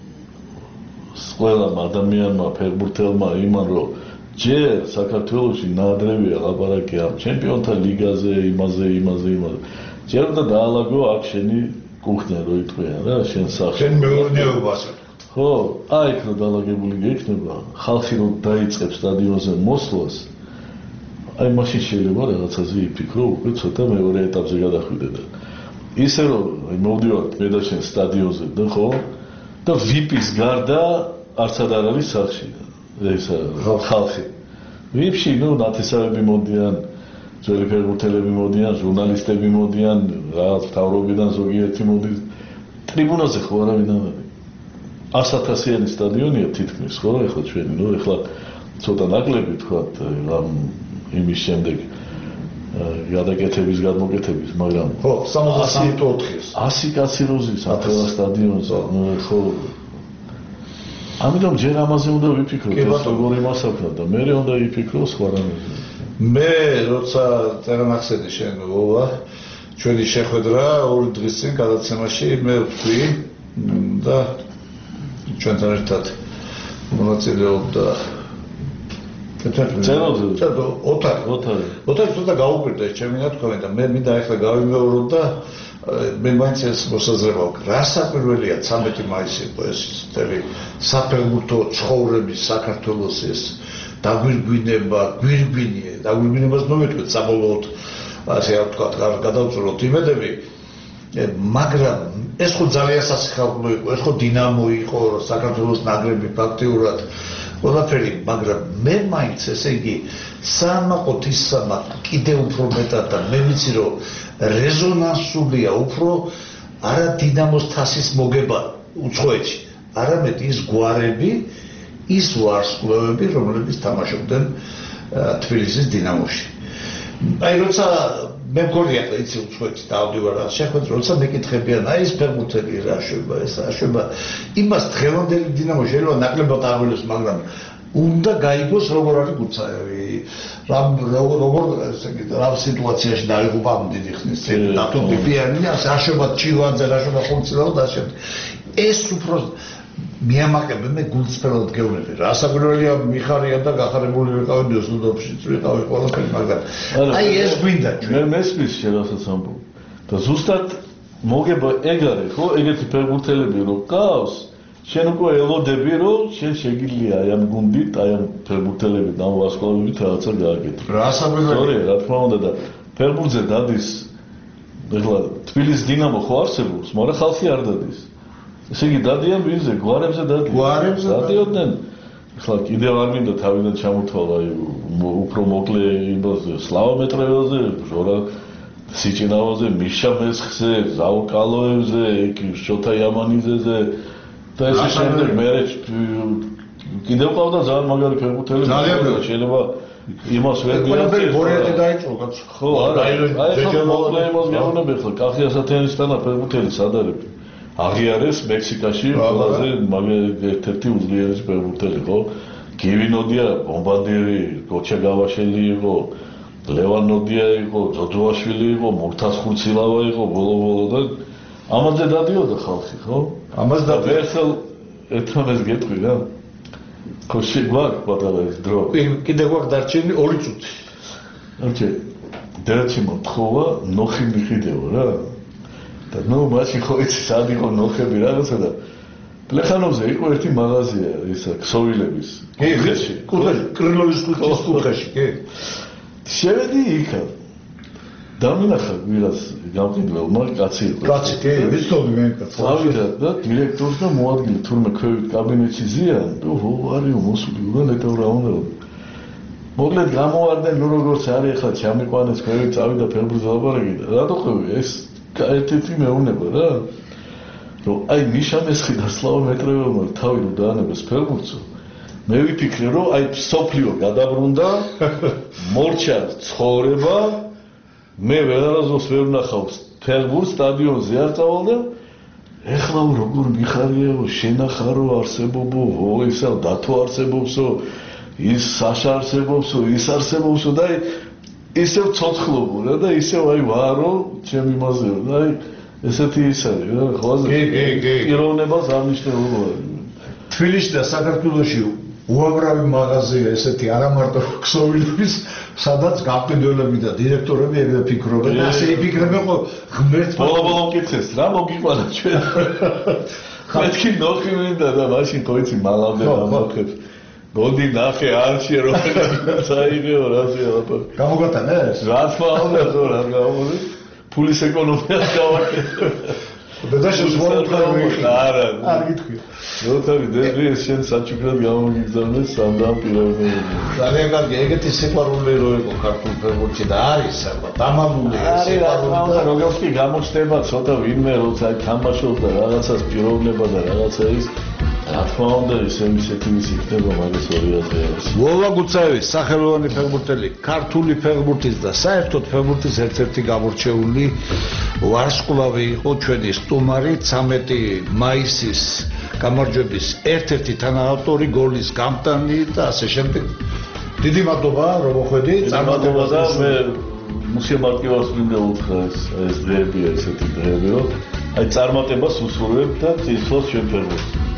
ყველა ადამიანმა ფეხბურთელმა იმან რომ ჯერ საქართველოში ნადრევია ლაპარაკი ამ ჩემპიონთა ლიგაზე იმაზე იმაზე იმაზე ჯერ უნდა დაალაგო აქ შენი კუხნია რო იტყვიან რა შენ სახში შენ მეურნეობას ხო აი იქ რო დაალაგებული გექნება ხალხი რო დაიწყებს სტადიონზე მოსვლას აი მაშინ შეიძლება რაღაცაზე იფიქრო, უკვე ცოტა მეორე ეტაპზე გადახვიდე და ისე რომ მოვდივართ მე და შენ სტადიონზე და ხო და ვიპის გარდა არცად არ არის სახში ეს ხალხი ვიპში ნუ ნათესავები მოდიან ძველი ფეხბურთელები მოდიან ჟურნალისტები მოდიან რაღაც მთავრობიდან ზოგიერთი მოდის ტრიბუნაზე ხო არავინ არ არის ასათასიანი სტადიონია თითქმის ხო ეხლა ჩვენი ნუ ეხლა ცოტა ნაკლები თქვათ ამ იმის შემდეგ გადაკეთების გადმოკეთების მაგრამ ხო სამოცდასამი თუ ოთხი ასი კაცი როზის ათელა სტადიონზე ხო ამიტომ ჯერ ამაზე უნდა ვიფიქროთ ეს როგორი მასაკა და მე უნდა ვიფიქრო სხვა რამეზე მე როცა წერანახსედი შენ ვოვა ჩვენი შეხვედრა ორი დღის წინ გადაცემაში მე ვთქვი და ჩვენთან ერთად მონაწილეობდა წეროზე წერო ოთარი ოთარი ოთარი ცოტა გაუკვირდა ჩემი ნათქვამი და მე მინდა ახლა გავიმეორო და მე მაინც ეს მოსაზრება ვქ რა საკვირველია ცამეტი მაისი იყო ეს წელი საფეხბურთო ცხოვრების საქართველოს ეს დაგვირგვინება გვირგვინია დაგვირგვინებას მომეთქვით საბოლოოდ ასე ვთქვათ გადავწყვეტ იმედები მაგრამ ეს ხო ძალიან სასიხალო იყო ეს ხო დინამო იყო საქართველოს ნაკრები ფაქტიურად ყველაფერი მაგრამ მე მაინც ესე იგი სამაყოთ ისამა კიდე უფრო მეტად და მე ვიცი რომ რეზონანსულია უფრო არა დინამოს თასის მოგება უცხოეთში არამედ ის გვარები ის ვარსკვლავები რომლებიც თამაშობდნენ თბილისის დინამოში აი როცა მე მგონია იცი უცხოეთში დავდივარ რა შეხვედრა როცა მეკითხებიან აი ეს ფეხბურთელი რა შვება ეს რა შვება იმას დღევანდელი დინამო შეიძლება ნაკლებად აღველოს მაგრამ უნდა გაიგოს როგორ არის გუცაევი რა როგორ ესე იგი რა სიტუაციაში დაიღუპა ამ დიდი ხნის წინ დათო ბიბიანი ასე აშობა ჩილანძე რა აშობა ხუნცილაო და ასე ეს უფრო მიამაკებენ მე გულწრფელად გეუბნები რა საკვირველია მიხარია და გახარებული ვიყავი დოსუდოფში ვიყავი ყველაფერი მაგრამ აი ეს გვინდა მე მესმის შევასაც ამბობ და ზუსტად მოგება ეგ არის ხო ეგეთი ფეხბურთელები რო გავს შენ უკვე ელოდები რომ შენ შეგიძლია აი ამ გუნდით აი ამ ფეხბურთელებით ამ ვარსკვლავებით რაღაცა გააკეთო რა საკვირველია სწორი რა თქმა უნდა და ფეხბურთზე დადის ეხლა თბილისის დინამო ხო არსებობს მაგრამ ხალხი არ დადის ესე იგი დადიან ვინზე გვარებზე დადიან გვარებზე დადიოდნენ ეხლა კიდევ არ მინდა თავიდან ჩამოთვალა აი უფრო მოკლე იმაზე სლავა მეტრეველზე ჟორა სიჭინავაზე მიშა მესხზე ზაურ კალოევზე იქ შოთა იამანიძეზე და ესე შემდეგ მე კიდევ ყავდა ძალიან მაგარი ფეხბურთელები შეიძლება იმას ვერ ყველაფერი ბორიატი დაიწყო კაცო ხო არა აი ხო მოკლე იმას გეუბნები ხლა კახიას ათენისთან ფეხბურთელი სად არის აღიარეს მექსიკაში ყველაზე ერთ-ერთი უძლიერესი ფეხბურთელი ხო გივინოდია ბომბანდირი გოჩა გავაშელი იყო ლევან ნოდია იყო ძოძუაშვილი იყო მურთას ხურცილავა იყო ბოლო-ბოლო და ამაზე დადიოდა ხალხი ხო ამას და ერთხელ ერთმანეთს გეტყვი რა ხო შეგვაქვს პატარა ეს დრო კიდე გვაქვს დარჩენილი ორი წუთი ოკეი დერჩი მოთხოვა ნოხი მიხიდეო რა და ნუ მაშინ ხო იცი სად იყო ნოხები რაღაცა და პლეხანოვზე იყო ერთი მაღაზია ისა ქსოვილების კუთხეში კუთხეში კრილოვის კუთხის კუთხეში კი შევედი იქა დამინახა გვირას გამყიდველმა კაცი იყო კაცი კი ვიცნობი მე კაცს წავიდა და დირექტორს და მოადგილე თურმე ქვევით კაბინეტში ზიან და ო არიო მოსული უნდა ნეტო რა უნდა მოკლედ გამოვარდნენ ნუ როგორც არის ახლა ჩამიყვანეს ქვევით წავიდა ფეხბურთზე ლაპარაკი და რატო ხვევი ეს ერთ-ერთი მეუბნება რა რომ აი მიშა მესხი და სლავა მეტრეველმა თავი რომ დაანებეს ფეხბურთზე მე ვიფიქრე რომ აი სოფლიო გადაბრუნდა მორჩა ცხოვრება მე ვეღარაზოს ვერ ვნახავ ფეხბურთს სტადიონზე არ წავალ და ეხლა როგორ მიხარიაო შენახარო არსებობო ო ისა დათო არსებობსო ის საშა არსებობსო ის არსებობსო და ისევ ცოცხლობო რა და ისევ აი ვარო ჩემ იმაზე და აი ესეთი ის არის რა ხო კი კი კი პიროვნებას აღნიშნულობა თბილისში და საქართველოში უამრავი მაღაზია ესეთი არა მარტო ქსოვილების სადაც გამყიდველები და დირექტორები ეგრე ფიქრობენ და ასე იფიქრებენ ხო ღმერთს ბოლო-ბოლო მკითხეს რა მოგიყვანა ჩვენ მეთქი ნოხი მინდა და მაშინ ხო იცი მალავდე ამოხებს გონდი ნახე არჩი რომ წაიღეო რაზე აბა გამოგატანეს? რა თქმა უნდა ხო რა გამოდი ფულის ეკონომიას გავაკეთე და შეიძლება არა არ გითქვი როთარი დღეს შენ საჩუქრად გამოგიგზავნე სამდამ პიროვნები ძალიან კარგი ეგეთი სიყვარული რო იყო ქართულ ფეხბურთში და არის აბა დამალული სიყვარული როგორც კი გამოჩნდება ცოტა ვინმე როცა თამაშობს და რაღაცას პიროვნება და რაღაცა ის რა თქმა უნდა ისე ისეთი ის იქნება მაგის ორი აზრი არის ვოვა გუცაევის სახელოვანი ფეხბურთელი ქართული ფეხბურთის და საერთოდ ფეხბურთის ერთ-ერთი გამორჩეული ვარსკვლავი იყო ჩვენი სტუმარი ცამეტი მაისის გამარჯვების ერთ-ერთი თანაავტორი გოლის გამტანი და ასე შემდეგ დიდი მადლობა რომ მოხვედი წარმატება და მე მუსიამარტივას მინდა უთხრა ეს ეს დღეები ესეთი დღეები რომ აი წარმატებას უსურვებ და წინსვლას ჩვენ ფეხბურთს